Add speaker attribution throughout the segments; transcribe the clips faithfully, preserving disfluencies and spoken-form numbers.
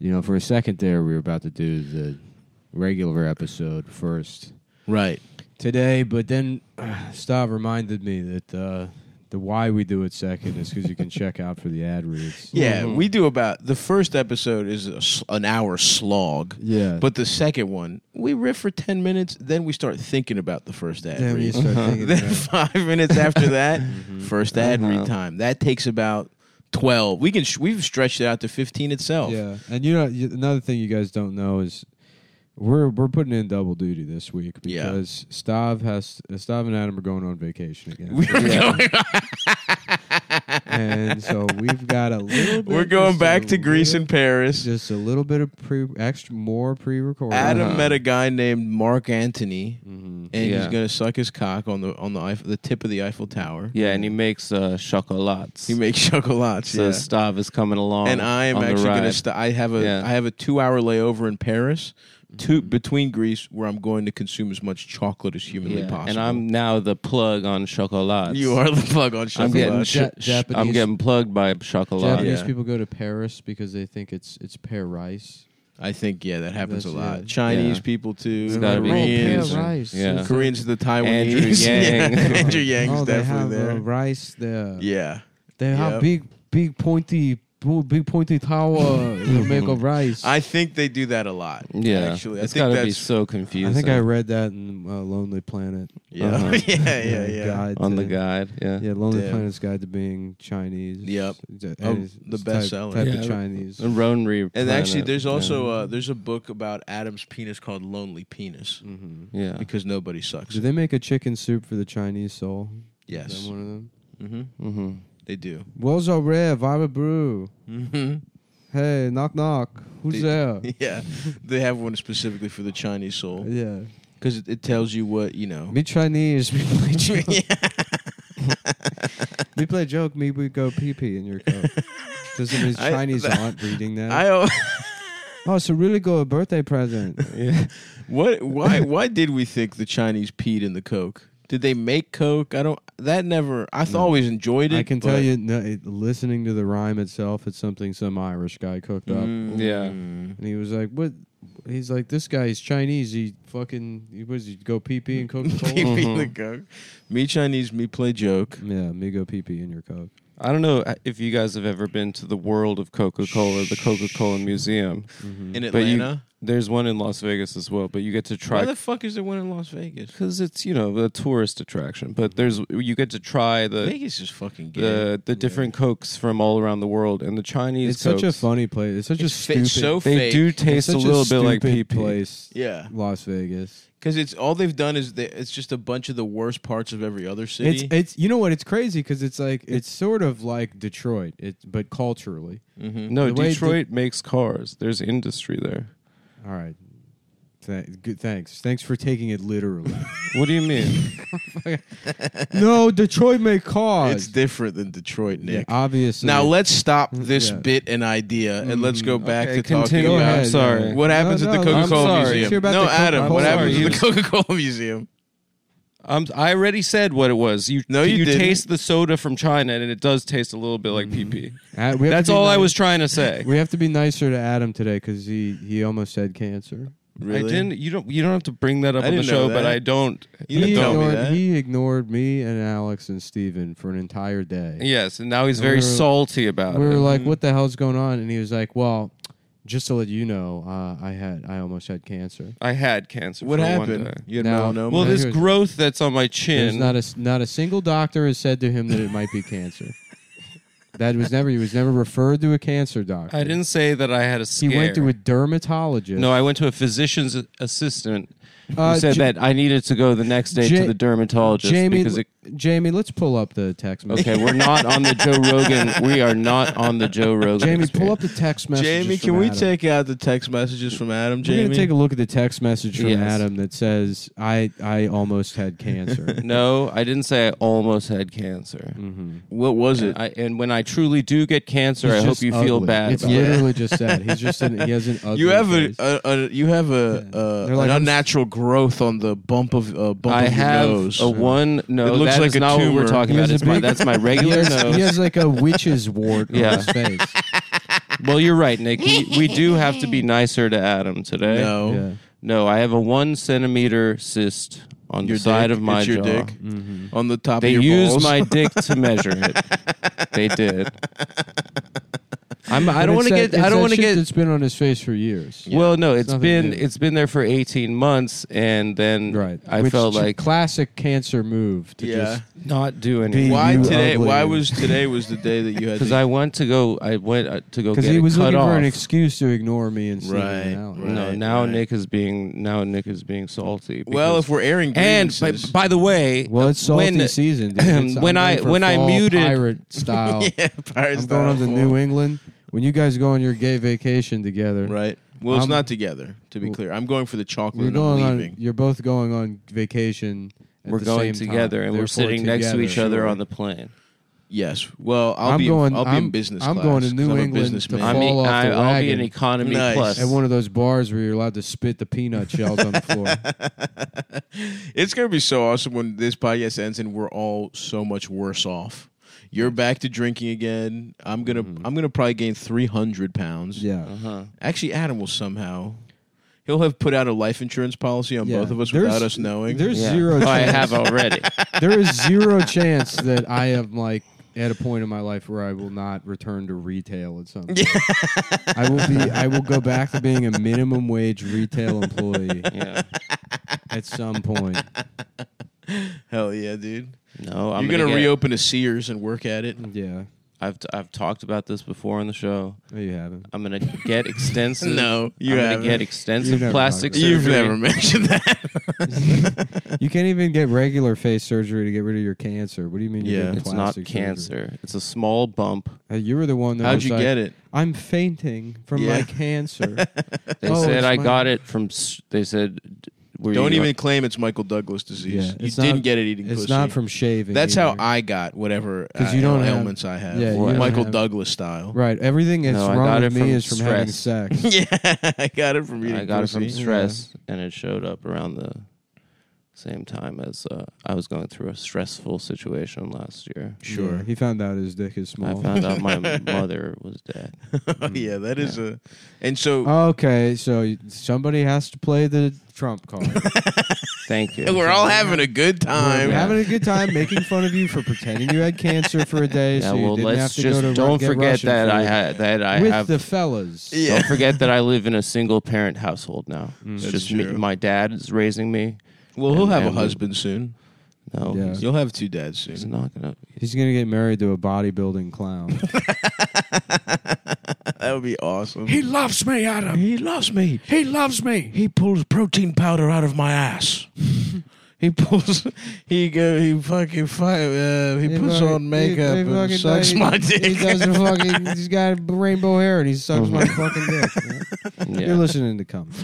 Speaker 1: you know, for a second there, we were about to do the regular episode first.
Speaker 2: Right.
Speaker 1: Today, but then uh, Stav reminded me that uh, the why we do it second is because you can check out for the ad reads.
Speaker 2: Yeah,
Speaker 1: Mm-hmm.
Speaker 2: we do about... The first episode is a s an hour slog.
Speaker 1: Yeah.
Speaker 2: But the second one, we riff for ten minutes, then we start thinking about the first ad
Speaker 1: Then
Speaker 2: read.
Speaker 1: you start thinking
Speaker 2: Then
Speaker 1: about it.
Speaker 2: five minutes after that, first ad
Speaker 3: Uh-huh.
Speaker 2: read time. That takes about twelve. We can sh we've stretched it out to fifteen itself.
Speaker 1: Yeah, and you know you, another thing you guys don't know is we're we're putting in double duty this week
Speaker 2: Yeah.
Speaker 1: because Stav has Stav and Adam are going on vacation again,
Speaker 2: We're going,
Speaker 1: and so we've got a little. bit
Speaker 2: we're going
Speaker 1: just
Speaker 2: back
Speaker 1: a
Speaker 2: to Greece
Speaker 1: little-
Speaker 2: and Paris.
Speaker 1: Just a little bit of pre extra more pre-recording.
Speaker 2: Adam
Speaker 3: Uh-huh.
Speaker 2: met a guy named Mark Antony,
Speaker 1: Mhm.
Speaker 2: and
Speaker 3: Yeah.
Speaker 2: he's gonna suck his cock on the on the Eiffel, the tip of the Eiffel Tower.
Speaker 3: Yeah, and he makes uh, chocolats.
Speaker 2: He makes chocolates.
Speaker 3: so
Speaker 2: yeah.
Speaker 3: Stav is coming along.
Speaker 2: And I am
Speaker 3: on the
Speaker 2: actually
Speaker 3: ride.
Speaker 2: gonna. St- I have a.
Speaker 3: Yeah.
Speaker 2: I have a two-hour layover in Paris, two between Greece, where I'm going to consume as much chocolate as humanly
Speaker 3: Yeah,
Speaker 2: possible.
Speaker 3: and I'm now the plug on chocolats.
Speaker 2: You are the plug on
Speaker 3: I'm getting
Speaker 2: chocolate.
Speaker 3: sh-
Speaker 1: Ja-
Speaker 3: sh-
Speaker 1: Japanese-
Speaker 3: I'm getting plugged by chocolate.
Speaker 1: Japanese
Speaker 2: Yeah.
Speaker 1: people go to Paris because they think it's it's pear rice.
Speaker 2: I think yeah, that happens
Speaker 1: That's-
Speaker 2: a lot.
Speaker 1: yeah.
Speaker 2: Chinese
Speaker 3: Yeah.
Speaker 2: people too.
Speaker 3: It's gotta be
Speaker 2: Koreans,
Speaker 1: pear rice.
Speaker 3: Yeah.
Speaker 2: Koreans, the Taiwanese.
Speaker 3: Andrew Yang.
Speaker 2: Yeah, Andrew Yang's
Speaker 1: oh, they have
Speaker 2: definitely
Speaker 1: uh,
Speaker 2: there.
Speaker 1: rice there.
Speaker 2: Yeah,
Speaker 1: They have
Speaker 2: Yep.
Speaker 1: big, big pointy, big pointy tower to make of rice.
Speaker 2: I think they do that a lot.
Speaker 3: Yeah,
Speaker 2: actually, I
Speaker 3: it's
Speaker 2: think
Speaker 3: got to
Speaker 2: that's
Speaker 3: be so confusing.
Speaker 1: I think I read that in uh, Lonely Planet.
Speaker 2: yeah,
Speaker 3: Uh-huh.
Speaker 2: yeah, yeah, yeah.
Speaker 1: Guide
Speaker 3: on
Speaker 1: to-
Speaker 3: the guide. Yeah,
Speaker 1: Yeah, Lonely
Speaker 2: Damn.
Speaker 1: Planet's Guide to Being Chinese.
Speaker 2: Yep.
Speaker 1: It's a-
Speaker 2: Oh,
Speaker 1: and it's-
Speaker 2: the
Speaker 1: it's type-
Speaker 2: bestseller.
Speaker 1: Type
Speaker 3: Yeah.
Speaker 1: of Chinese.
Speaker 3: and Ronry.
Speaker 2: And actually,
Speaker 3: Planet.
Speaker 2: there's
Speaker 3: Yeah.
Speaker 2: also uh, there's a book about Adam's penis called Lonely Penis
Speaker 1: hmm
Speaker 3: yeah.
Speaker 2: because nobody sucks.
Speaker 1: Do they make a chicken soup for the Chinese soul? Is
Speaker 2: Yes,
Speaker 1: that one of them?
Speaker 2: mm-hmm.
Speaker 3: Mm-hmm.
Speaker 2: They do.
Speaker 1: What's up, Red? Vibe brew.
Speaker 2: Mm-hmm.
Speaker 1: Hey, knock knock. Who's
Speaker 2: They-
Speaker 1: there?
Speaker 2: Yeah, they have one specifically for the Chinese soul
Speaker 1: Yeah.
Speaker 2: because it, it tells you what you know.
Speaker 1: Me Chinese. Me play joke. me play joke. Me we go pee pee in your cup. Does it mean
Speaker 2: I-
Speaker 1: Chinese
Speaker 2: that-
Speaker 1: aren't reading that?
Speaker 2: I uh,
Speaker 1: oh, it's a really good birthday present.
Speaker 3: Yeah.
Speaker 2: what? Why? Why did we think the Chinese peed in the Coke? Did they make Coke? I don't. That never. I th-
Speaker 1: No.
Speaker 2: always enjoyed it.
Speaker 1: I can tell
Speaker 2: but-
Speaker 1: you, no, it, listening to the rhyme itself, it's something some Irish guy cooked up,
Speaker 2: Mm.
Speaker 3: Yeah.
Speaker 1: and he was like, "What?" He's like, "This guy's Chinese. He fucking he was he go pee pee and Coca
Speaker 2: Pee
Speaker 1: Cola."
Speaker 2: pee in
Speaker 3: Mhm.
Speaker 2: the Coke. Me Chinese, me play joke.
Speaker 1: Yeah, me go pee pee in your Coke.
Speaker 3: I don't know if you guys have ever been to the World of Coca-Cola, the Coca-Cola Museum.
Speaker 1: Mm-hmm.
Speaker 2: In
Speaker 3: But you-
Speaker 2: Atlanta.
Speaker 3: There's one in Las Vegas as well, but you get to
Speaker 2: Why
Speaker 3: try
Speaker 2: the fuck is there one in Las Vegas?
Speaker 3: because it's you know a tourist attraction. But there's you get to try the
Speaker 2: Vegas is fucking gay.
Speaker 3: the the different Cokes from all around the world, and the Chinese.
Speaker 1: It's such a
Speaker 3: Cokes,
Speaker 1: funny place. It's such
Speaker 2: It's
Speaker 1: a
Speaker 2: fa-
Speaker 1: stupid.
Speaker 2: so
Speaker 3: They
Speaker 2: fake.
Speaker 3: do
Speaker 1: it's
Speaker 3: taste a
Speaker 1: such
Speaker 3: little bit like
Speaker 1: stupid
Speaker 3: pee pee.
Speaker 1: place.
Speaker 2: Yeah,
Speaker 1: Las Vegas.
Speaker 2: because it's all they've done is they, it's just a bunch of the worst parts of every other city.
Speaker 1: It's it's you know what? It's crazy because it's like it's sort of like Detroit. It but culturally.
Speaker 2: mm-hmm.
Speaker 3: No,
Speaker 1: The way
Speaker 3: Detroit makes cars. There's industry there.
Speaker 1: All right. Th- good. Thanks. Thanks for taking it literally.
Speaker 3: What do you mean?
Speaker 1: No, Detroit make cars.
Speaker 2: It's different than Detroit,
Speaker 1: Yeah,
Speaker 2: Nick.
Speaker 1: obviously.
Speaker 2: Now let's stop this
Speaker 1: Yeah.
Speaker 2: bit and idea, and let's go
Speaker 1: Mm,
Speaker 2: back
Speaker 3: okay,
Speaker 2: to talking
Speaker 3: continue.
Speaker 1: Go
Speaker 2: about
Speaker 1: ahead,
Speaker 3: I'm sorry.
Speaker 1: yeah.
Speaker 2: what happens
Speaker 1: No,
Speaker 2: at the
Speaker 1: no,
Speaker 3: I'm
Speaker 2: Coca-Cola
Speaker 3: sorry.
Speaker 2: Museum.
Speaker 1: Let's hear about
Speaker 2: No,
Speaker 1: the
Speaker 2: Adam,
Speaker 1: Coca-Cola
Speaker 2: what happens
Speaker 3: Museum.
Speaker 2: at the Coca-Cola Museum?
Speaker 3: I'm, I already said what it was. You
Speaker 2: No, you didn't.
Speaker 3: taste the soda from China, and it does taste a little bit like pee pee.
Speaker 1: Uh, we have
Speaker 3: That's
Speaker 1: to be
Speaker 3: all I
Speaker 1: nice-
Speaker 3: was trying to say.
Speaker 1: We have to be nicer to Adam today because he he almost had cancer.
Speaker 2: Really?
Speaker 3: I didn't. You don't. You don't have to bring that up
Speaker 2: I
Speaker 3: on the
Speaker 2: didn't know
Speaker 3: show, but
Speaker 2: that.
Speaker 3: I don't.
Speaker 2: You
Speaker 1: he
Speaker 2: didn't tell me
Speaker 1: ignored
Speaker 2: that.
Speaker 1: he ignored me and Alex and Steven for an entire day.
Speaker 3: Yes, and now he's
Speaker 1: And
Speaker 3: very
Speaker 1: we were-
Speaker 3: salty about
Speaker 1: we were
Speaker 3: it.
Speaker 1: like,
Speaker 2: Mhm.
Speaker 1: "What the hell's going on?" And he was like, "Well, just to let you know, uh, I had I almost had cancer.
Speaker 3: I had cancer.
Speaker 2: What
Speaker 3: for
Speaker 2: happened?
Speaker 3: One day.
Speaker 2: You had
Speaker 1: Now-
Speaker 2: melanoma?
Speaker 3: Well, this
Speaker 1: Here's-
Speaker 3: growth that's on my
Speaker 1: There's
Speaker 3: chin.
Speaker 1: not a not a single doctor has said to him that it might be cancer. That was never he was never referred to a cancer doctor.
Speaker 3: I didn't say that I had a scare.
Speaker 1: He went to a dermatologist.
Speaker 3: No, I went to a physician's assistant who
Speaker 1: Uh,
Speaker 3: said
Speaker 1: J-
Speaker 3: that I needed to go the next day
Speaker 1: Ja-
Speaker 3: to the dermatologist
Speaker 1: Jamie,
Speaker 3: because it,
Speaker 1: Jamie, let's pull up the text message.
Speaker 3: okay, we're not on the Joe Rogan. We are not on the Joe Rogan.
Speaker 1: Jamie,
Speaker 3: experience.
Speaker 1: pull up the text message.
Speaker 2: Jamie, can we take out the text messages from Adam,
Speaker 1: We're
Speaker 2: Jamie?
Speaker 1: gonna take a look at the text message from
Speaker 3: Yes.
Speaker 1: Adam that says, "I I almost had cancer."
Speaker 3: No, I didn't say I almost had cancer.
Speaker 1: mm-hmm.
Speaker 2: What was it?
Speaker 3: I, and when I truly do get cancer, I hope you feel bad.
Speaker 1: It's
Speaker 3: about it.
Speaker 1: literally just that. He's just an, he has an ugly
Speaker 2: You have
Speaker 1: face.
Speaker 2: a, a, a you have a,
Speaker 1: Yeah.
Speaker 2: uh,
Speaker 1: They're like,
Speaker 2: an
Speaker 1: I'm-
Speaker 2: unnatural growth on the bump of uh, bump
Speaker 3: I
Speaker 2: of your
Speaker 3: have
Speaker 2: nose.
Speaker 3: a one. No,
Speaker 2: It looks
Speaker 3: that
Speaker 2: like
Speaker 3: is
Speaker 2: a
Speaker 3: not what we're
Speaker 2: tumor.
Speaker 3: talking
Speaker 1: He
Speaker 3: about.
Speaker 1: has
Speaker 3: It's
Speaker 1: a
Speaker 3: my,
Speaker 1: big-
Speaker 3: that's my
Speaker 1: he
Speaker 3: regular
Speaker 1: has,
Speaker 3: nose.
Speaker 1: he has like a witch's wart
Speaker 3: Yeah.
Speaker 1: on his face.
Speaker 3: Well, you're right, Nick. We, we do have to be nicer to Adam today.
Speaker 2: No.
Speaker 1: Yeah.
Speaker 3: No, I have a one centimeter cyst on
Speaker 2: Your
Speaker 3: the side
Speaker 2: dick?
Speaker 3: of my
Speaker 2: It's your
Speaker 3: jaw.
Speaker 2: dick?
Speaker 1: Mm-hmm.
Speaker 2: On the top
Speaker 3: They
Speaker 2: of your
Speaker 3: used
Speaker 2: balls.
Speaker 3: my dick to measure it. They did. I'm, I don't want to get. I don't want to get.
Speaker 1: It's been on his face for years.
Speaker 3: Well, no, it's
Speaker 1: nothing
Speaker 3: been
Speaker 1: new.
Speaker 3: it's been there for eighteen months, and then
Speaker 1: Right.
Speaker 3: I
Speaker 1: Which
Speaker 3: felt
Speaker 1: is a
Speaker 3: like
Speaker 1: classic cancer move to
Speaker 2: Yeah.
Speaker 1: just
Speaker 3: not do
Speaker 1: Be-
Speaker 3: anything
Speaker 2: Why
Speaker 1: You
Speaker 2: today?
Speaker 1: ugly.
Speaker 2: Why was today was the day that you had
Speaker 3: because
Speaker 2: to
Speaker 3: I went to go. I went uh, to go
Speaker 1: because
Speaker 3: get
Speaker 1: he
Speaker 3: it
Speaker 1: was
Speaker 3: cut
Speaker 1: looking
Speaker 3: off.
Speaker 1: for an excuse to ignore me and see
Speaker 2: Right,
Speaker 1: me out.
Speaker 2: right.
Speaker 3: no, now
Speaker 2: right.
Speaker 3: Nick is being now Nick is being salty.
Speaker 2: Well,
Speaker 3: because-
Speaker 2: if we're airing
Speaker 3: and by,
Speaker 2: grievances,
Speaker 3: by the way,
Speaker 1: Well, it's salty
Speaker 3: when
Speaker 1: season. Dude. It's,
Speaker 3: when
Speaker 1: I'm
Speaker 3: I-
Speaker 1: going for
Speaker 3: when I
Speaker 1: fall
Speaker 3: muted-
Speaker 1: pirate style.
Speaker 2: yeah, Pirates
Speaker 1: I'm going on to
Speaker 2: style.
Speaker 1: New England. When you guys go on your gay vacation together,
Speaker 2: Right. Well, it's
Speaker 1: I'm-
Speaker 2: not together. To be
Speaker 1: Well,
Speaker 2: clear, I'm going for the chocolate.
Speaker 1: you're
Speaker 2: and
Speaker 1: going
Speaker 2: I'm
Speaker 1: on.
Speaker 2: leaving.
Speaker 1: You're both going on vacation. At
Speaker 3: we're
Speaker 1: the
Speaker 3: going
Speaker 1: same
Speaker 3: together
Speaker 1: time.
Speaker 3: and we're
Speaker 1: Therefore,
Speaker 3: sitting next to
Speaker 1: together.
Speaker 3: each other
Speaker 1: Sure.
Speaker 3: on the plane.
Speaker 2: Yes. Well, I'll
Speaker 1: I'm
Speaker 2: be.
Speaker 1: going-
Speaker 2: I'll be
Speaker 1: I'm-
Speaker 2: in business
Speaker 1: I'm
Speaker 2: class.
Speaker 1: going to
Speaker 2: 'cause
Speaker 1: New
Speaker 2: I'm a
Speaker 1: England to
Speaker 2: businessman.
Speaker 1: fall
Speaker 3: I mean,
Speaker 1: off
Speaker 3: I,
Speaker 1: the
Speaker 3: I'll be
Speaker 1: wagon.
Speaker 3: an economy
Speaker 2: Nice.
Speaker 3: plus.
Speaker 1: At one of those bars where you're allowed to spit the peanut shells on the floor.
Speaker 2: It's gonna be so awesome when this podcast ends and we're all so much worse off. You're back to drinking again. I'm gonna.
Speaker 1: Mhm.
Speaker 2: I'm gonna probably gain three hundred pounds.
Speaker 1: Yeah.
Speaker 3: Uh-huh.
Speaker 2: Actually, Adam will somehow. He'll have put out a life insurance policy on
Speaker 1: Yeah.
Speaker 2: both of us
Speaker 1: There's-
Speaker 2: without us knowing.
Speaker 1: There's
Speaker 3: Yeah.
Speaker 1: zero.
Speaker 3: Oh,
Speaker 1: chance.
Speaker 3: I have already.
Speaker 1: There is zero chance that I am like at a point in my life where I will not return to retail at some point. I will be. I will go back to being a minimum wage retail employee
Speaker 3: Yeah.
Speaker 1: at some point.
Speaker 2: Hell yeah, dude.
Speaker 3: No, I'm
Speaker 2: You're gonna,
Speaker 3: get-
Speaker 2: reopen a Sears and work at it.
Speaker 1: Yeah.
Speaker 3: I've t- I've talked about this before on the show.
Speaker 1: No, you haven't.
Speaker 3: I'm gonna get extensive.
Speaker 2: No, you
Speaker 3: I'm gonna
Speaker 2: haven't.
Speaker 3: get
Speaker 1: You've
Speaker 3: extensive
Speaker 1: never
Speaker 3: plastic
Speaker 1: talked
Speaker 3: surgery.
Speaker 2: You've never mentioned that.
Speaker 1: You can't even get regular face surgery to get rid of your cancer. What do you mean? You're
Speaker 2: Yeah.
Speaker 1: getting
Speaker 3: It's not
Speaker 1: plastic surgery?
Speaker 3: cancer. It's a small bump.
Speaker 1: Uh, you were the one that
Speaker 2: How'd
Speaker 1: was
Speaker 2: you
Speaker 1: like,
Speaker 2: get it?
Speaker 1: I'm fainting from
Speaker 2: Yeah.
Speaker 1: my cancer.
Speaker 3: They
Speaker 1: Oh,
Speaker 3: said
Speaker 1: it's
Speaker 3: I
Speaker 1: my-
Speaker 3: got it from. s- They said. d- Were
Speaker 2: Don't
Speaker 3: you,
Speaker 2: even claim it's Michael Douglas disease.
Speaker 1: Yeah,
Speaker 2: you
Speaker 1: it's
Speaker 2: didn't
Speaker 1: not-
Speaker 2: get it eating
Speaker 1: It's
Speaker 2: pussy.
Speaker 1: not from shaving.
Speaker 2: That's how
Speaker 1: either.
Speaker 2: I got whatever
Speaker 1: 'Cause
Speaker 2: uh,
Speaker 1: you don't have-
Speaker 2: ailments I have.
Speaker 1: yeah,
Speaker 3: you don't
Speaker 2: Michael
Speaker 1: have-
Speaker 2: Douglas style.
Speaker 1: Right. Everything that's
Speaker 3: No, I
Speaker 1: wrong
Speaker 3: got
Speaker 1: with
Speaker 3: it
Speaker 1: me
Speaker 3: from
Speaker 1: is from having
Speaker 3: stress.
Speaker 1: sex.
Speaker 2: Yeah, I got it from eating
Speaker 3: I got it
Speaker 2: pussy.
Speaker 3: from stress, and it showed up around the same time as uh, I was going through a stressful situation last year.
Speaker 2: Sure.
Speaker 1: Yeah, he found out his dick is small.
Speaker 3: I found out my mother was dead.
Speaker 2: yeah, that is a. And so
Speaker 1: Okay, so y- somebody has to play the trump card.
Speaker 3: Thank you.
Speaker 2: we're all having a good time.
Speaker 1: We're
Speaker 3: Yeah.
Speaker 1: having a good time making fun of you for pretending you had cancer for a day,
Speaker 3: Yeah,
Speaker 1: so you
Speaker 3: well,
Speaker 1: didn't have
Speaker 3: let's
Speaker 1: to
Speaker 3: just
Speaker 1: go to
Speaker 3: don't
Speaker 1: get
Speaker 3: forget
Speaker 1: Russian
Speaker 3: that I
Speaker 1: food.
Speaker 3: had that I
Speaker 1: with
Speaker 3: have.
Speaker 1: the fellas.
Speaker 2: Yeah.
Speaker 3: Don't forget that I live in a single parent household now. It's
Speaker 2: That's
Speaker 3: just me.
Speaker 2: true.
Speaker 3: My dad is raising me.
Speaker 2: Well, he'll
Speaker 3: And-
Speaker 2: have a
Speaker 3: and-
Speaker 2: husband soon.
Speaker 3: No,
Speaker 1: Yeah.
Speaker 3: he's,
Speaker 2: You'll have two dads
Speaker 3: he's
Speaker 2: soon.
Speaker 3: not gonna.
Speaker 1: He's gonna get married to a bodybuilding clown.
Speaker 2: That would be awesome.
Speaker 4: He loves me, Adam.
Speaker 2: He loves me.
Speaker 4: He loves me.
Speaker 2: He pulls protein powder out of my ass. he pulls. He go. He fucking. Fi- uh, he, puts
Speaker 1: fucking-
Speaker 2: on makeup
Speaker 1: he- he
Speaker 2: and
Speaker 1: fucking
Speaker 2: sucks
Speaker 1: does-
Speaker 2: my
Speaker 1: he-
Speaker 2: dick.
Speaker 1: He does the fucking. He's got rainbow hair and he sucks my fucking dick.
Speaker 3: Yeah.
Speaker 1: You're listening to come.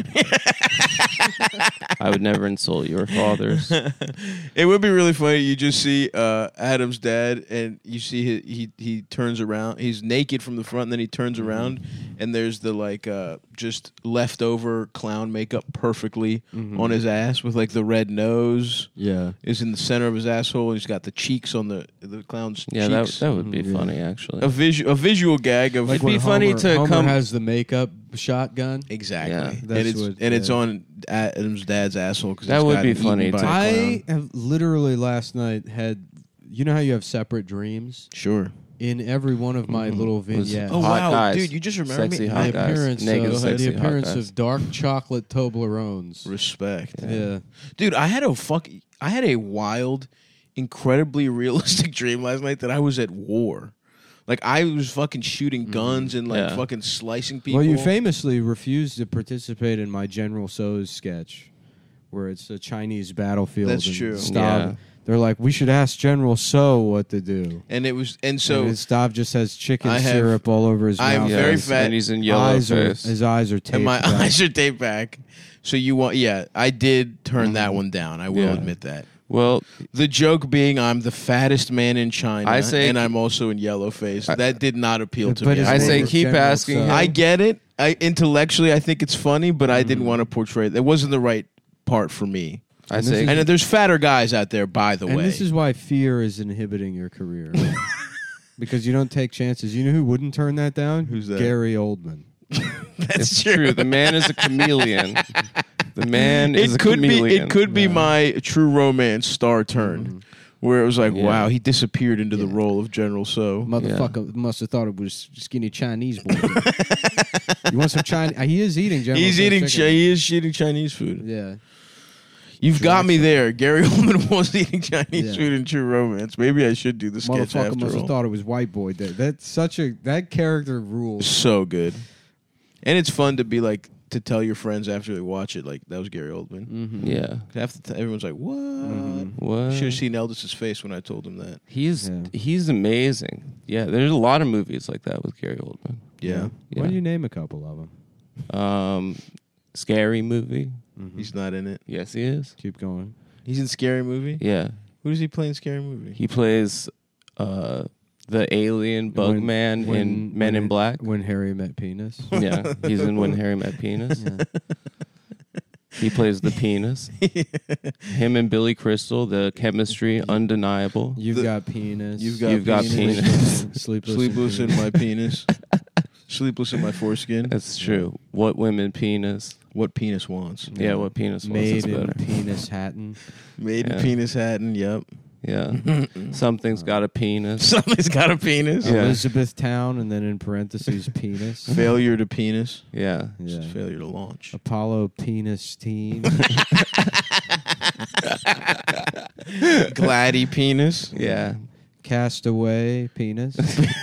Speaker 3: I would never insult your fathers.
Speaker 2: It would be really funny. You just see uh, Adam's dad, and you see he, he he turns around. He's naked from the front, and then he turns around, and there's the like uh, just leftover clown makeup perfectly
Speaker 1: Mhm.
Speaker 2: on his ass with like the red nose
Speaker 1: Yeah.
Speaker 2: is in the center of his asshole, and he's got the cheeks on the the clown's
Speaker 3: Yeah, that
Speaker 2: cheeks.
Speaker 3: that would be
Speaker 1: Mhm.
Speaker 3: funny actually.
Speaker 2: a visual a visual gag of
Speaker 1: Like
Speaker 3: It'd be
Speaker 1: when
Speaker 3: funny
Speaker 1: Homer,
Speaker 3: to
Speaker 1: Homer
Speaker 3: come-
Speaker 1: has the makeup shotgun.
Speaker 2: exactly,
Speaker 3: Yeah.
Speaker 2: and
Speaker 1: That's
Speaker 2: it's
Speaker 1: what-
Speaker 2: and it's
Speaker 1: yeah.
Speaker 2: on Adam's dad's asshole because
Speaker 3: That would be funny
Speaker 2: By
Speaker 3: to-
Speaker 2: a
Speaker 1: I
Speaker 2: clown.
Speaker 1: have literally last night had. You know how you have separate dreams?
Speaker 2: Sure.
Speaker 1: In every one of my
Speaker 3: Mhm.
Speaker 1: little
Speaker 3: Was-
Speaker 1: vignettes.
Speaker 2: Oh
Speaker 3: Hot
Speaker 2: wow,
Speaker 3: guys.
Speaker 2: dude! You just remember
Speaker 3: Sexy
Speaker 2: me.
Speaker 3: hot
Speaker 1: the
Speaker 3: guys.
Speaker 1: appearance,
Speaker 3: Naked
Speaker 1: of,
Speaker 3: sexy
Speaker 1: the
Speaker 3: hot
Speaker 1: appearance
Speaker 3: guys.
Speaker 1: of dark chocolate Toblerones.
Speaker 2: Respect.
Speaker 1: Yeah.
Speaker 2: Dude, I had a fuck. I had a wild, incredibly realistic dream last night that I was at war. Like I was fucking shooting guns and like
Speaker 3: Yeah.
Speaker 2: fucking slicing people.
Speaker 1: Well, you famously refused to participate in my General So's sketch, where it's a Chinese battlefield.
Speaker 2: That's
Speaker 1: and
Speaker 2: true.
Speaker 1: Stav,
Speaker 3: Yeah.
Speaker 1: They're like, we should ask General So what to do.
Speaker 2: and it was, and so
Speaker 1: and Stav just has chicken
Speaker 2: I have-
Speaker 1: syrup all over his
Speaker 2: I am
Speaker 1: mouth.
Speaker 3: Yeah,
Speaker 2: very
Speaker 3: he's-
Speaker 2: fat.
Speaker 3: and he's in yellow
Speaker 1: eyes are,
Speaker 3: face.
Speaker 1: his eyes are taped
Speaker 2: and my
Speaker 1: back.
Speaker 2: eyes are taped back. So you want? Yeah, I did turn that one down. I will
Speaker 3: Yeah.
Speaker 2: admit that.
Speaker 3: Well,
Speaker 2: The joke being, I'm the fattest man in China,
Speaker 3: I say-
Speaker 2: and I'm also in yellow face.
Speaker 3: I-
Speaker 2: that did not appeal to
Speaker 1: But
Speaker 2: me.
Speaker 1: his
Speaker 3: I
Speaker 2: at
Speaker 1: name
Speaker 3: say
Speaker 2: all.
Speaker 1: was
Speaker 3: keep
Speaker 1: General
Speaker 3: asking
Speaker 1: So.
Speaker 3: him.
Speaker 2: I get it. I intellectually, I think it's funny, but I
Speaker 1: Mm-hmm.
Speaker 2: didn't want to portray it. That wasn't the right part for me.
Speaker 3: I
Speaker 1: And
Speaker 3: say
Speaker 1: this
Speaker 2: And there's fatter guys out there, by the
Speaker 1: and
Speaker 2: way.
Speaker 1: this is why fear is inhibiting your career. because you don't take chances. You know who wouldn't turn that down?
Speaker 2: Who's that?
Speaker 1: Gary Oldman.
Speaker 2: That's
Speaker 3: It's true. The man is a chameleon. The man is a
Speaker 2: It could be.
Speaker 3: chameleon.
Speaker 2: It could be
Speaker 1: Yeah.
Speaker 2: my True Romance star turn,
Speaker 1: Mhm.
Speaker 2: where it was like,
Speaker 3: Yeah.
Speaker 2: wow, he disappeared into the
Speaker 1: Yeah.
Speaker 2: role of General So.
Speaker 1: Motherfucker must have thought it was skinny Chinese boy. You want some Chinese? He is eating. General
Speaker 2: He's
Speaker 1: Tso's
Speaker 2: eating.
Speaker 1: chicken.
Speaker 2: Chi- he is eating Chinese food.
Speaker 1: Yeah.
Speaker 2: You've got me there. Gary Oldman was eating Chinese
Speaker 1: Yeah.
Speaker 2: food in True Romance. Maybe I should do the sketch
Speaker 1: Motherfucker
Speaker 2: after
Speaker 1: must have
Speaker 2: all.
Speaker 1: thought it was white boy. That, that's such a that character rules.
Speaker 2: So good, and it's fun to be like to tell your friends after they watch it, like that was Gary Oldman.
Speaker 1: Mm-hmm.
Speaker 3: Yeah.
Speaker 2: Half the time, everyone's like, "What?"
Speaker 1: Mhm.
Speaker 3: What?
Speaker 2: Should have seen Eldis's face when I told him that.
Speaker 3: He's
Speaker 1: Yeah.
Speaker 3: he's amazing. Yeah, there's a lot of movies like that with Gary Oldman.
Speaker 2: Yeah,
Speaker 1: Why
Speaker 3: Yeah.
Speaker 1: don't you name a couple of them?
Speaker 3: Um, Scary Movie.
Speaker 1: Mm-hmm.
Speaker 2: he's not in it.
Speaker 3: Yes, he is.
Speaker 1: Keep going.
Speaker 2: He's in Scary Movie.
Speaker 3: Yeah,
Speaker 2: Who does he play in Scary Movie?
Speaker 3: he plays uh the alien bug
Speaker 1: When-
Speaker 3: man
Speaker 1: when-
Speaker 3: in Men
Speaker 1: when
Speaker 3: in
Speaker 1: it-
Speaker 3: Black.
Speaker 1: When Harry Met Penis.
Speaker 3: Yeah, he's in When Harry Met Penis.
Speaker 1: Yeah.
Speaker 3: He plays the penis. Him and Billy Crystal, the chemistry undeniable.
Speaker 1: You've
Speaker 2: The-
Speaker 1: got penis.
Speaker 2: You've got
Speaker 3: You've got
Speaker 2: penis.
Speaker 1: Sleepless,
Speaker 2: Sleepless in my penis. Sleepless in my foreskin.
Speaker 3: That's true. What women penis?
Speaker 2: What penis wants.
Speaker 3: Yeah, what penis wants?
Speaker 1: Made
Speaker 3: That's
Speaker 1: in
Speaker 3: better.
Speaker 1: Penis Hatton.
Speaker 2: Made in
Speaker 3: Yeah.
Speaker 2: penis Hatton. Yep.
Speaker 3: Yeah, something's got a penis.
Speaker 2: Somebody's got a penis.
Speaker 3: Yeah.
Speaker 1: Elizabeth Town, and then in parentheses, penis.
Speaker 2: Failure to penis.
Speaker 3: Yeah,
Speaker 1: Yeah.
Speaker 2: Just failure to launch.
Speaker 1: Apollo Penis Team.
Speaker 2: Gladdy penis.
Speaker 3: yeah.
Speaker 1: Castaway Penis.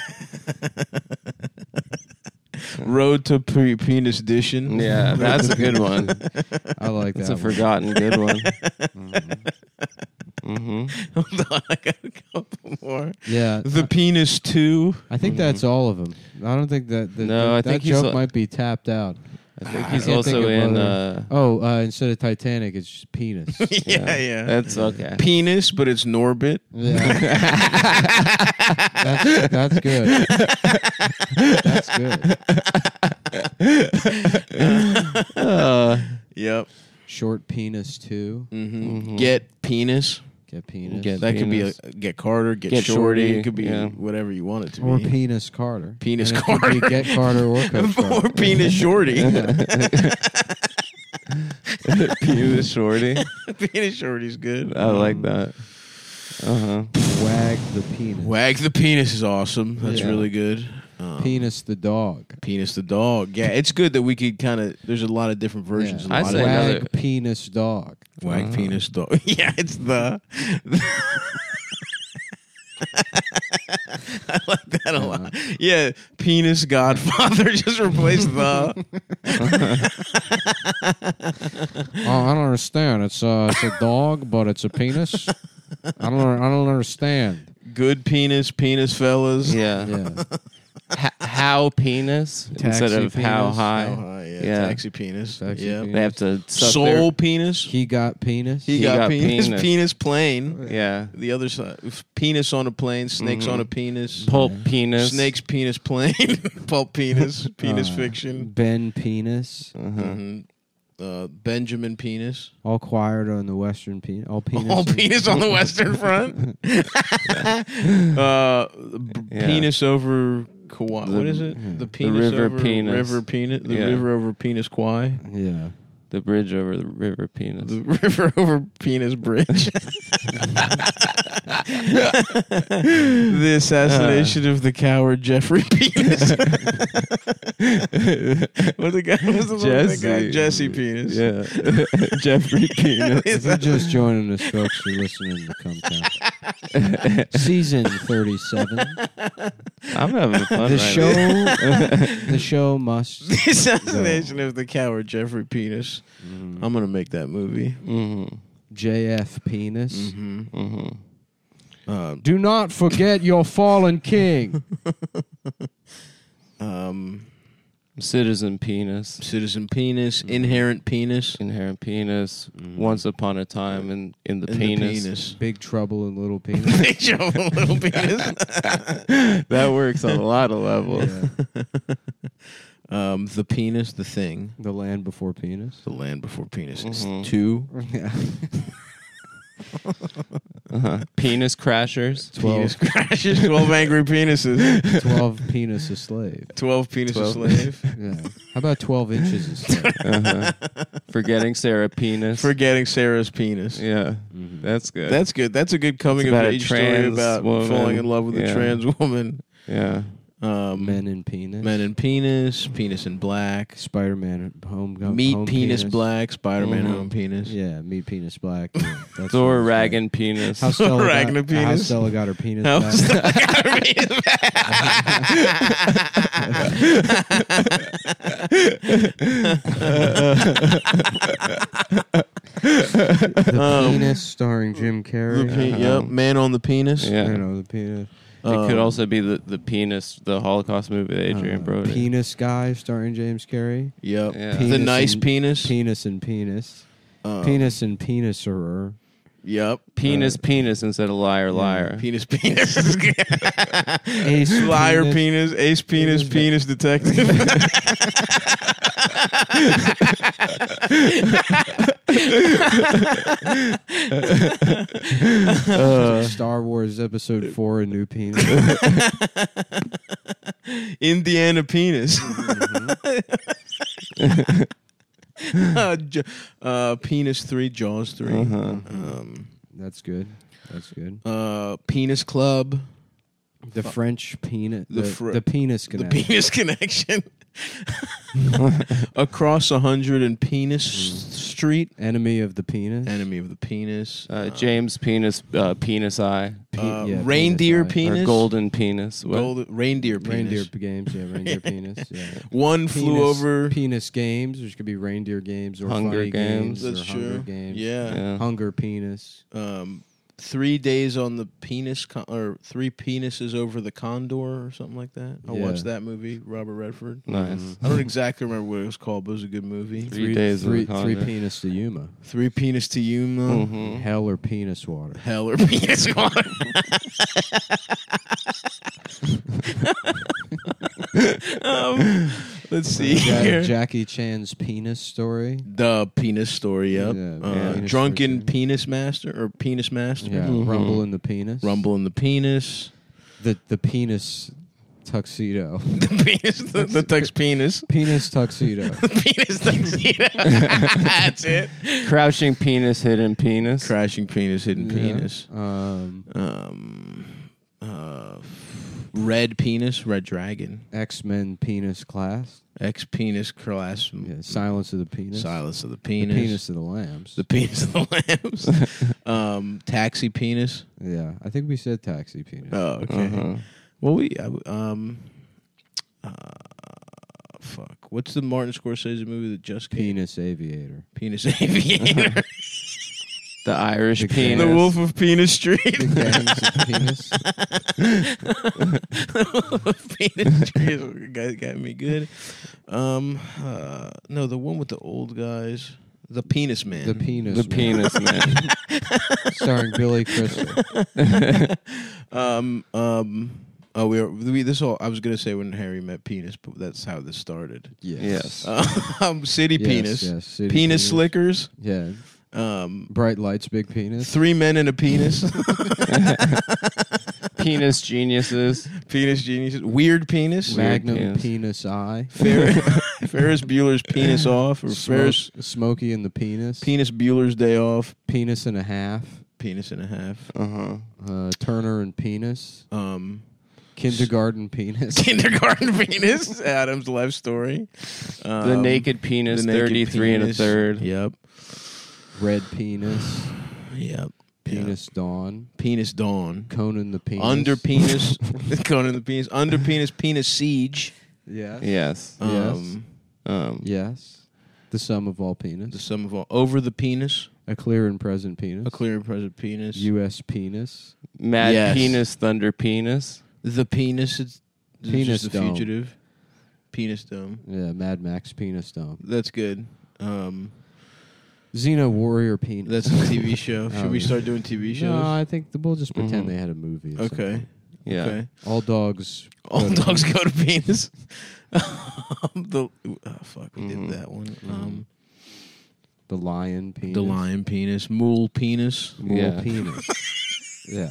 Speaker 2: Road to pre- penis dition.
Speaker 3: Yeah, that's a good one.
Speaker 1: I like
Speaker 3: That's
Speaker 1: that
Speaker 3: a
Speaker 1: one.
Speaker 3: forgotten good one.
Speaker 1: Mhm.
Speaker 3: hmm
Speaker 2: Hold on, I got a couple more.
Speaker 1: Yeah.
Speaker 2: The penis two.
Speaker 1: I think that's all of them. I don't think that the,
Speaker 3: No,
Speaker 1: the-
Speaker 3: I
Speaker 1: that
Speaker 3: think he's
Speaker 1: joke
Speaker 3: a-
Speaker 1: might be tapped out.
Speaker 3: I think
Speaker 1: I
Speaker 3: he's
Speaker 1: can't
Speaker 3: also
Speaker 1: think of
Speaker 3: in.
Speaker 1: other-
Speaker 3: Uh,
Speaker 1: Oh, uh, instead of Titanic, it's just penis.
Speaker 2: yeah, yeah.
Speaker 3: That's okay.
Speaker 2: Penis, but it's Norbit.
Speaker 1: Yeah. that's, that's good. That's good.
Speaker 3: Uh,
Speaker 2: Yep.
Speaker 1: Short penis too.
Speaker 2: hmm
Speaker 3: Mhm.
Speaker 2: Get penis.
Speaker 1: Get penis.
Speaker 3: Get-
Speaker 2: That could be a
Speaker 3: Penis.
Speaker 2: get Carter, get,
Speaker 3: Get
Speaker 2: shorty.
Speaker 3: shorty,
Speaker 2: It could be
Speaker 3: yeah.
Speaker 2: whatever you want it to
Speaker 1: or
Speaker 2: be.
Speaker 1: penis Carter.
Speaker 2: Penis
Speaker 1: And it could be
Speaker 2: Carter.
Speaker 1: Get Carter or Coach
Speaker 2: or
Speaker 1: Carter.
Speaker 2: penis shorty.
Speaker 3: penis shorty.
Speaker 2: Penis shorty's good.
Speaker 3: I like that. Uh huh.
Speaker 1: Wag the penis.
Speaker 2: Wag the penis is awesome. That's
Speaker 1: Yeah.
Speaker 2: really good. Um,
Speaker 1: Penis the dog.
Speaker 2: Penis the dog. Yeah, it's good that we could kind of. There's a lot of different versions.
Speaker 1: Yeah.
Speaker 2: a
Speaker 3: I'd
Speaker 2: lot
Speaker 3: say
Speaker 2: of
Speaker 3: another-
Speaker 1: Wag penis dog.
Speaker 2: wag
Speaker 3: Uh-huh.
Speaker 2: penis dog. Yeah, it's the. I like that a lot. Yeah, penis Godfather. Just replace the.
Speaker 1: Oh, I don't understand. It's uh, it's a dog, but it's a penis. I don't. I don't understand.
Speaker 2: Good penis, penis fellas.
Speaker 3: Yeah.
Speaker 1: Yeah.
Speaker 3: H- how penis instead of
Speaker 1: Taxi
Speaker 3: how
Speaker 1: penis.
Speaker 3: high.
Speaker 2: How high, yeah,
Speaker 3: Yeah.
Speaker 2: taxi penis.
Speaker 1: Taxi
Speaker 2: yeah.
Speaker 1: penis.
Speaker 3: They have to suck
Speaker 2: Soul
Speaker 3: their-
Speaker 2: penis.
Speaker 1: He got penis.
Speaker 2: He,
Speaker 3: He
Speaker 2: got,
Speaker 3: got
Speaker 2: penis.
Speaker 3: penis.
Speaker 2: Penis plane.
Speaker 3: Yeah.
Speaker 2: The other side. Penis on a plane. Snakes
Speaker 3: Mhm.
Speaker 2: on a penis.
Speaker 3: Pulp penis.
Speaker 2: Snakes penis plane. Pulp penis. Penis
Speaker 1: Uh,
Speaker 2: fiction.
Speaker 1: Ben penis.
Speaker 3: Uh-huh.
Speaker 2: Mhm. Uh, Benjamin penis.
Speaker 1: All quiet on the Western penis. All penis.
Speaker 2: All penis on the Western Front. uh, b-
Speaker 3: Yeah.
Speaker 2: Penis over Kauai.
Speaker 3: The-
Speaker 2: what is it?
Speaker 1: yeah.
Speaker 2: The
Speaker 1: The
Speaker 2: penis
Speaker 3: river
Speaker 2: over
Speaker 3: penis.
Speaker 2: river penis. The
Speaker 3: Yeah.
Speaker 2: river over penis Kauai.
Speaker 1: Yeah.
Speaker 3: The bridge over the river penis.
Speaker 2: The river over penis bridge. The assassination of the coward Jeffrey Penis. What the guy was the Jesse. That guy? Jesse Penis.
Speaker 3: Yeah. Jeffrey penis.
Speaker 1: If you're just joining us, folks, you're listening to Comcast. Season thirty-seven.
Speaker 3: I'm having fun
Speaker 1: The
Speaker 3: right
Speaker 1: show,
Speaker 3: now.
Speaker 1: the show must.
Speaker 2: The assassination of the coward Jeffrey Penis.
Speaker 1: Mm.
Speaker 2: I'm gonna make that movie.
Speaker 3: Mm-hmm.
Speaker 1: J F penis.
Speaker 2: Mm-hmm.
Speaker 3: Mm-hmm.
Speaker 2: Um,
Speaker 1: Do not forget your fallen king.
Speaker 2: um,
Speaker 3: Citizen penis.
Speaker 2: Citizen Penis. Inherent Penis.
Speaker 3: Inherent penis.
Speaker 1: Mm.
Speaker 3: Once upon a time in, in the
Speaker 2: In
Speaker 3: penis.
Speaker 2: the penis.
Speaker 1: Big trouble in little penis.
Speaker 2: Big Trouble in Little Penis.
Speaker 3: That works on a lot of levels.
Speaker 1: Yeah.
Speaker 2: Um, the penis, the thing,
Speaker 1: The land before penis.
Speaker 2: the land before penis. It's
Speaker 3: Mhm.
Speaker 2: two.
Speaker 1: Yeah.
Speaker 3: Uh-huh. Penis crashers.
Speaker 2: Penis
Speaker 1: twelve,
Speaker 2: crashes. Twelve angry penises.
Speaker 1: twelve penis a slave.
Speaker 2: Twelve penis a
Speaker 3: Twelve.
Speaker 2: slave.
Speaker 1: Yeah. How about twelve inches a slave?
Speaker 3: Uh-huh. Forgetting Sarah penis.
Speaker 2: Forgetting Sarah's penis.
Speaker 3: yeah,
Speaker 1: Mhm.
Speaker 3: that's good.
Speaker 2: That's good. That's a good coming
Speaker 3: It's
Speaker 2: of
Speaker 3: about a
Speaker 2: age story
Speaker 3: trans
Speaker 2: about
Speaker 3: woman.
Speaker 2: falling in love with a
Speaker 3: Yeah.
Speaker 2: trans woman.
Speaker 3: yeah.
Speaker 2: Um,
Speaker 1: Men and penis.
Speaker 2: Men in penis, penis in black,
Speaker 1: Spider-Man home. home
Speaker 2: meat
Speaker 1: home
Speaker 2: penis, black, Spider-Man
Speaker 3: Mhm.
Speaker 2: home penis.
Speaker 1: Yeah, meat penis black. Yeah, that's
Speaker 3: Thor
Speaker 1: what it's
Speaker 3: Ragin
Speaker 1: like.
Speaker 3: penis.
Speaker 1: How Stella,
Speaker 2: Ragnar
Speaker 1: got, how
Speaker 2: penis.
Speaker 1: Stella got her penis
Speaker 2: How
Speaker 1: back.
Speaker 2: Stella got her penis
Speaker 1: The
Speaker 2: Um,
Speaker 1: penis starring Jim
Speaker 2: The
Speaker 1: Carrey.
Speaker 2: pe-
Speaker 3: Uh-huh.
Speaker 2: Yep, man on the penis.
Speaker 3: Yeah.
Speaker 1: You know, the penis.
Speaker 3: It could
Speaker 2: Um,
Speaker 3: also be the, the penis, the Holocaust movie with Adrian
Speaker 1: uh,
Speaker 3: Brody.
Speaker 1: Penis Guy starring James Carrey.
Speaker 2: Yep.
Speaker 3: Yeah.
Speaker 2: The
Speaker 1: Penis
Speaker 2: nice
Speaker 1: and-
Speaker 2: penis.
Speaker 1: Penis and penis.
Speaker 2: Um,
Speaker 1: Penis and peniser.
Speaker 2: Yep.
Speaker 3: Penis,
Speaker 1: Uh,
Speaker 3: penis instead of liar, liar.
Speaker 2: Penis, penis.
Speaker 1: Ace
Speaker 2: Liar,
Speaker 1: penis.
Speaker 2: penis. Ace, penis,
Speaker 1: Penis.
Speaker 2: penis, detective.
Speaker 3: Uh,
Speaker 1: Star Wars Episode Four: A New Penis.
Speaker 2: Indiana penis. uh, J- uh, penis three, Jaws three.
Speaker 3: Uh-huh.
Speaker 2: Um,
Speaker 1: That's good. That's good.
Speaker 2: uh, penis club.
Speaker 1: The French penis.
Speaker 2: The
Speaker 1: The,
Speaker 2: fr-
Speaker 1: the penis
Speaker 2: The
Speaker 1: connection.
Speaker 2: penis connection. Across a hundred and penis street.
Speaker 1: Enemy of the penis.
Speaker 2: Enemy of the penis.
Speaker 3: uh, James penis, uh, penis eye,
Speaker 1: Pe-
Speaker 2: uh,
Speaker 1: yeah,
Speaker 2: reindeer
Speaker 1: penis eye.
Speaker 2: penis.
Speaker 3: or golden penis. What?
Speaker 2: Gold, reindeer penis.
Speaker 1: Reindeer games. Yeah, reindeer penis. Yeah.
Speaker 2: One flew
Speaker 1: Penis-
Speaker 2: over.
Speaker 1: penis games. Which could be reindeer games or
Speaker 3: Hunger
Speaker 1: funny
Speaker 3: games.
Speaker 1: games.
Speaker 2: That's
Speaker 1: or Hunger
Speaker 2: true.
Speaker 1: games.
Speaker 2: Yeah.
Speaker 3: Yeah.
Speaker 1: Hunger penis.
Speaker 2: Um, three days on the penis, con- or three penises over the condor, or something like that. I
Speaker 1: Yeah.
Speaker 2: watched that movie. Robert Redford.
Speaker 3: Nice.
Speaker 1: Mhm.
Speaker 2: I don't exactly remember what it was called, but it was a good movie.
Speaker 3: Three days of
Speaker 1: Three,
Speaker 3: the
Speaker 1: three
Speaker 3: condor.
Speaker 1: penis to Yuma.
Speaker 2: Three penis to Yuma.
Speaker 3: Mhm.
Speaker 1: Hell or penis water.
Speaker 2: Hell or penis water. um, let's see
Speaker 1: Ja-
Speaker 2: here.
Speaker 1: Jackie Chan's penis story.
Speaker 2: The penis story. Yep.
Speaker 1: Yeah,
Speaker 2: uh,
Speaker 1: yeah. Penis
Speaker 2: Drunken
Speaker 1: story.
Speaker 2: penis master or penis master.
Speaker 1: Yeah,
Speaker 3: Mhm.
Speaker 1: Rumble in the penis.
Speaker 2: Rumble in the penis.
Speaker 1: The the penis tuxedo.
Speaker 2: The penis. The, the tux penis.
Speaker 1: Penis tuxedo.
Speaker 2: Penis tuxedo. That's it.
Speaker 3: Crouching penis, hidden penis.
Speaker 2: Crashing penis, hidden
Speaker 1: Yeah.
Speaker 2: penis.
Speaker 1: Um,
Speaker 2: Um, uh, red penis, red dragon.
Speaker 1: X Men penis class.
Speaker 2: X penis class.
Speaker 1: Yeah, Silence of the penis.
Speaker 2: Silence of the
Speaker 1: The
Speaker 2: penis.
Speaker 1: penis of the lambs.
Speaker 2: The penis of the lambs. um, taxi penis.
Speaker 1: yeah, I think we said taxi penis.
Speaker 2: Oh, okay.
Speaker 3: Uh-huh.
Speaker 2: Well, we I w- um, uh, fuck. What's the Martin Scorsese movie that just came?
Speaker 1: Penis aviator.
Speaker 2: Penis aviator.
Speaker 3: The Irish
Speaker 1: The
Speaker 3: penis.
Speaker 2: The Wolf of Penis Street.
Speaker 1: The gangs of penis.
Speaker 2: Penis Street got, got me good. Um, uh, no, the one with the old guys. The Penis Man.
Speaker 1: The penis.
Speaker 3: The
Speaker 1: man.
Speaker 3: penis man.
Speaker 1: Starring Billy Crystal.
Speaker 2: um, um. Oh, we are. We, this all. I was gonna say when Harry met penis, but that's how this started.
Speaker 1: Yes.
Speaker 3: Yes.
Speaker 2: Um, city
Speaker 1: Yes,
Speaker 2: penis.
Speaker 1: yes, city
Speaker 2: penis slickers.
Speaker 1: Yeah.
Speaker 2: Um,
Speaker 1: Bright lights, big penis.
Speaker 2: three men and a penis.
Speaker 3: Penis geniuses.
Speaker 2: Penis geniuses. Weird penis.
Speaker 3: Weird
Speaker 1: Magnum
Speaker 3: penis.
Speaker 1: penis eye.
Speaker 2: Fer- Ferris Bueller's penis off, or
Speaker 1: Smoke,
Speaker 2: Ferris
Speaker 1: Smokey and the penis.
Speaker 2: Penis Bueller's day off.
Speaker 1: Penis and a half.
Speaker 2: Penis and a half.
Speaker 3: Uh-huh.
Speaker 1: Uh, Turner and penis.
Speaker 2: Um,
Speaker 1: Kindergarten penis.
Speaker 2: kindergarten penis. Adam's life story. Um,
Speaker 3: The naked penis,
Speaker 2: the naked
Speaker 3: thirty-three and a
Speaker 2: penis.
Speaker 3: third.
Speaker 2: Yep.
Speaker 1: Red penis.
Speaker 2: Yep.
Speaker 1: Penis Dawn.
Speaker 2: Penis Dawn.
Speaker 1: Conan the penis.
Speaker 2: Under penis. Conan the penis. Under penis. Penis siege.
Speaker 1: Yes.
Speaker 3: Yes.
Speaker 2: Um,
Speaker 3: Um,
Speaker 1: Yes. The sum of all
Speaker 2: The
Speaker 1: penis.
Speaker 2: sum of all. Over the penis.
Speaker 1: A clear and present penis.
Speaker 2: A clear and present penis.
Speaker 1: U S penis.
Speaker 3: Mad
Speaker 2: Yes.
Speaker 3: penis, thunder penis.
Speaker 2: The penis. It's, it's
Speaker 1: Penis
Speaker 2: just the
Speaker 1: dome.
Speaker 2: fugitive. Penis dome.
Speaker 1: Yeah, Mad Max penis dome.
Speaker 2: That's good. Um,
Speaker 1: Xena Warrior penis.
Speaker 2: that's a T V show. Should
Speaker 1: Oh,
Speaker 2: we
Speaker 1: yeah.
Speaker 2: start doing T V shows?
Speaker 1: No, I think the, we'll just pretend
Speaker 3: Mhm.
Speaker 1: they had a movie. or
Speaker 2: Okay.
Speaker 1: something.
Speaker 3: Yeah.
Speaker 2: Okay.
Speaker 1: All dogs.
Speaker 2: All
Speaker 1: go to
Speaker 2: dogs
Speaker 1: penis.
Speaker 2: go to penis. um, the oh, fuck, we
Speaker 3: Mhm.
Speaker 2: did that one. Um,
Speaker 1: The lion penis.
Speaker 2: the lion penis, mule penis,
Speaker 1: Mule
Speaker 3: Yeah.
Speaker 1: penis. Yeah.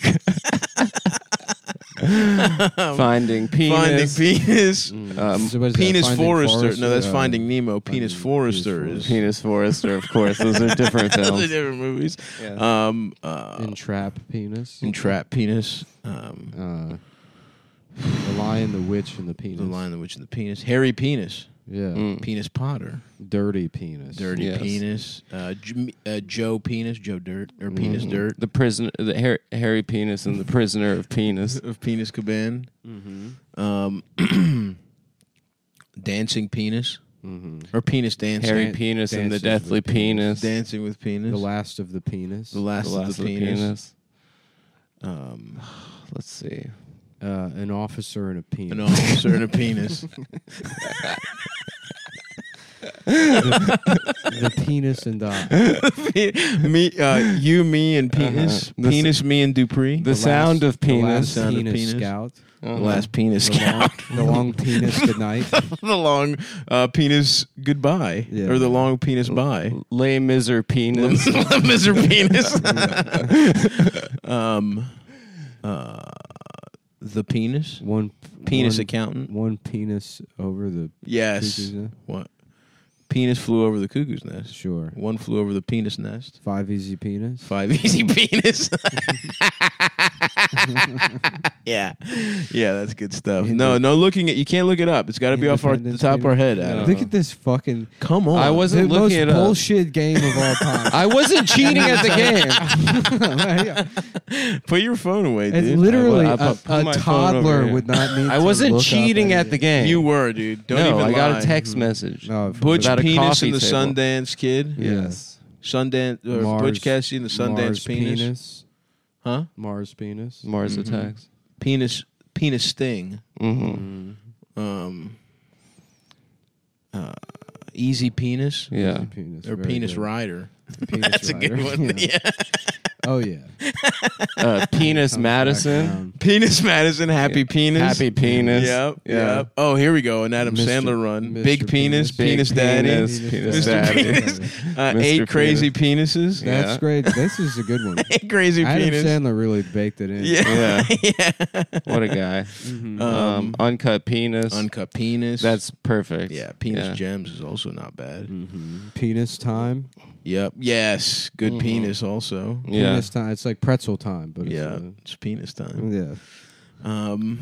Speaker 3: Finding penis.
Speaker 2: Finding penis.
Speaker 3: Um,
Speaker 1: So what is that,
Speaker 2: Penis
Speaker 1: Finding
Speaker 2: Forrester. No, that's
Speaker 1: Uh,
Speaker 2: Finding Nemo. Penis
Speaker 1: Finding
Speaker 2: Forrester
Speaker 1: Penis
Speaker 2: is.
Speaker 3: Penis Forrester, of course. Those are different
Speaker 2: Those are
Speaker 3: films.
Speaker 2: different movies.
Speaker 3: Yeah.
Speaker 2: Um, uh,
Speaker 1: Entrap Penis.
Speaker 2: Entrap Penis. Um,
Speaker 1: Uh, the Lion, the Witch, and the Penis.
Speaker 2: the Lion, the Witch, and the Penis. Harry Penis.
Speaker 1: Yeah.
Speaker 3: Mm.
Speaker 2: Penis Potter.
Speaker 1: Dirty Penis.
Speaker 2: Dirty
Speaker 3: Yes.
Speaker 2: Penis. Uh, J- uh, Joe Penis. Joe Dirt. Or Penis
Speaker 1: Mhm.
Speaker 2: Dirt.
Speaker 3: The prisoner, the Harry, Harry Penis and the Prisoner of Penis.
Speaker 2: Of Penis Caban.
Speaker 1: Mm-hmm.
Speaker 2: Um, Dancing Penis.
Speaker 1: Mm-hmm.
Speaker 2: Or Penis Dancing.
Speaker 3: Harry
Speaker 1: Dan-
Speaker 3: Penis and the
Speaker 1: dances
Speaker 3: Deathly
Speaker 1: with penis.
Speaker 3: Penis.
Speaker 2: Dancing with Penis.
Speaker 1: The Last of the Penis.
Speaker 2: The last,
Speaker 3: The
Speaker 2: of
Speaker 3: Last
Speaker 2: the
Speaker 3: of the
Speaker 2: Penis.
Speaker 3: Penis.
Speaker 2: Um,
Speaker 3: Let's see.
Speaker 1: Uh, an Officer and a Penis.
Speaker 2: an officer and a penis.
Speaker 1: The Penis and I.
Speaker 2: me, uh, you, me, and penis.
Speaker 3: Uh-huh. The s-
Speaker 2: Penis, me, and Dupree.
Speaker 3: The sound of
Speaker 1: The
Speaker 3: penis.
Speaker 1: Last
Speaker 2: Sound of
Speaker 1: Penis,
Speaker 2: Penis.
Speaker 1: Scout.
Speaker 3: Uh-huh.
Speaker 2: The last penis
Speaker 1: The long,
Speaker 2: scout.
Speaker 1: the long Penis Goodnight.
Speaker 2: the long uh, penis goodbye.
Speaker 1: Yeah.
Speaker 2: Or the long penis bye.
Speaker 3: Les Miser Penis.
Speaker 2: Miser penis. um, uh, the penis.
Speaker 1: One
Speaker 2: Penis
Speaker 1: one,
Speaker 2: accountant.
Speaker 1: One penis over the
Speaker 2: Yes.
Speaker 1: cuckoo's nest.
Speaker 2: What? Penis flew over the cuckoo's nest.
Speaker 1: Sure.
Speaker 2: One flew over the penis nest.
Speaker 1: Five Easy Penis.
Speaker 2: Five easy penis. yeah, yeah, that's good stuff. No, no, looking at you can't look it up. It's got to be off our the
Speaker 1: Independence
Speaker 2: top of our head.
Speaker 3: No.
Speaker 2: Adam.
Speaker 1: Look at this fucking
Speaker 2: Come on,
Speaker 3: I wasn't
Speaker 1: the
Speaker 3: looking
Speaker 1: most
Speaker 3: it up.
Speaker 1: bullshit game of all time.
Speaker 3: I wasn't cheating at the game.
Speaker 2: Put your phone away,
Speaker 1: It's
Speaker 2: dude.
Speaker 1: literally
Speaker 3: I- I
Speaker 1: a,
Speaker 3: put- put
Speaker 1: a
Speaker 3: my phone
Speaker 1: toddler
Speaker 3: over here.
Speaker 1: would not need.
Speaker 3: I
Speaker 1: to
Speaker 3: wasn't
Speaker 1: look up
Speaker 3: cheating at the
Speaker 1: anything.
Speaker 3: game.
Speaker 2: you were, dude. Don't
Speaker 3: no,
Speaker 2: even
Speaker 3: I got
Speaker 2: lie.
Speaker 3: a text message.
Speaker 1: No,
Speaker 2: Butch
Speaker 3: About a
Speaker 2: penis
Speaker 3: coffee
Speaker 2: and the
Speaker 3: table.
Speaker 2: Sundance Kid.
Speaker 3: Yes.
Speaker 2: Sundance. Or
Speaker 1: Mars-
Speaker 2: Butch Cassidy and the Sundance
Speaker 1: Mars
Speaker 2: penis.
Speaker 1: penis.
Speaker 2: Huh?
Speaker 1: Mars penis.
Speaker 3: Mars
Speaker 2: Mhm.
Speaker 3: attacks.
Speaker 2: Penis. Penis sting.
Speaker 3: Mm-hmm.
Speaker 2: Um. Uh, easy penis.
Speaker 3: Yeah.
Speaker 1: Easy penis.
Speaker 2: Or
Speaker 1: very
Speaker 2: penis
Speaker 1: good.
Speaker 2: rider.
Speaker 1: Penis
Speaker 2: That's a good
Speaker 1: rider.
Speaker 2: one.
Speaker 1: Yeah.
Speaker 2: Yeah.
Speaker 1: Oh yeah.
Speaker 3: Uh, Penis
Speaker 1: Comes back
Speaker 3: Madison.
Speaker 1: around.
Speaker 2: Penis Madison, happy
Speaker 3: Yeah.
Speaker 2: penis.
Speaker 3: Happy Penis.
Speaker 2: Yep.
Speaker 3: Yeah.
Speaker 2: Yep. Oh, here we go. An Adam
Speaker 1: Mister
Speaker 2: Sandler run.
Speaker 1: Mister
Speaker 2: Big penis,
Speaker 3: Big
Speaker 2: penis, daddy.
Speaker 3: penis, penis
Speaker 2: Mister
Speaker 3: daddy.
Speaker 2: Penis. Uh,
Speaker 3: Mister
Speaker 2: eight crazy
Speaker 3: Penis.
Speaker 2: penises.
Speaker 3: Yeah.
Speaker 1: That's great. This is a good one.
Speaker 2: Eight crazy
Speaker 1: Adam
Speaker 2: penis.
Speaker 1: Sandler really baked it in.
Speaker 2: Yeah. yeah.
Speaker 3: What a guy.
Speaker 1: Mhm.
Speaker 2: Um,
Speaker 3: Um, uncut penis.
Speaker 2: Uncut penis.
Speaker 3: That's perfect.
Speaker 2: yeah. Penis
Speaker 3: Yeah.
Speaker 2: gems is also not bad.
Speaker 1: Mhm. Penis time.
Speaker 2: Yep. Yes. Good
Speaker 3: Mhm.
Speaker 2: penis also.
Speaker 3: Yeah.
Speaker 1: Penis time. It's like pretzel time, but it's,
Speaker 2: Yeah.
Speaker 1: uh,
Speaker 2: It's penis time.
Speaker 1: yeah,
Speaker 2: Um,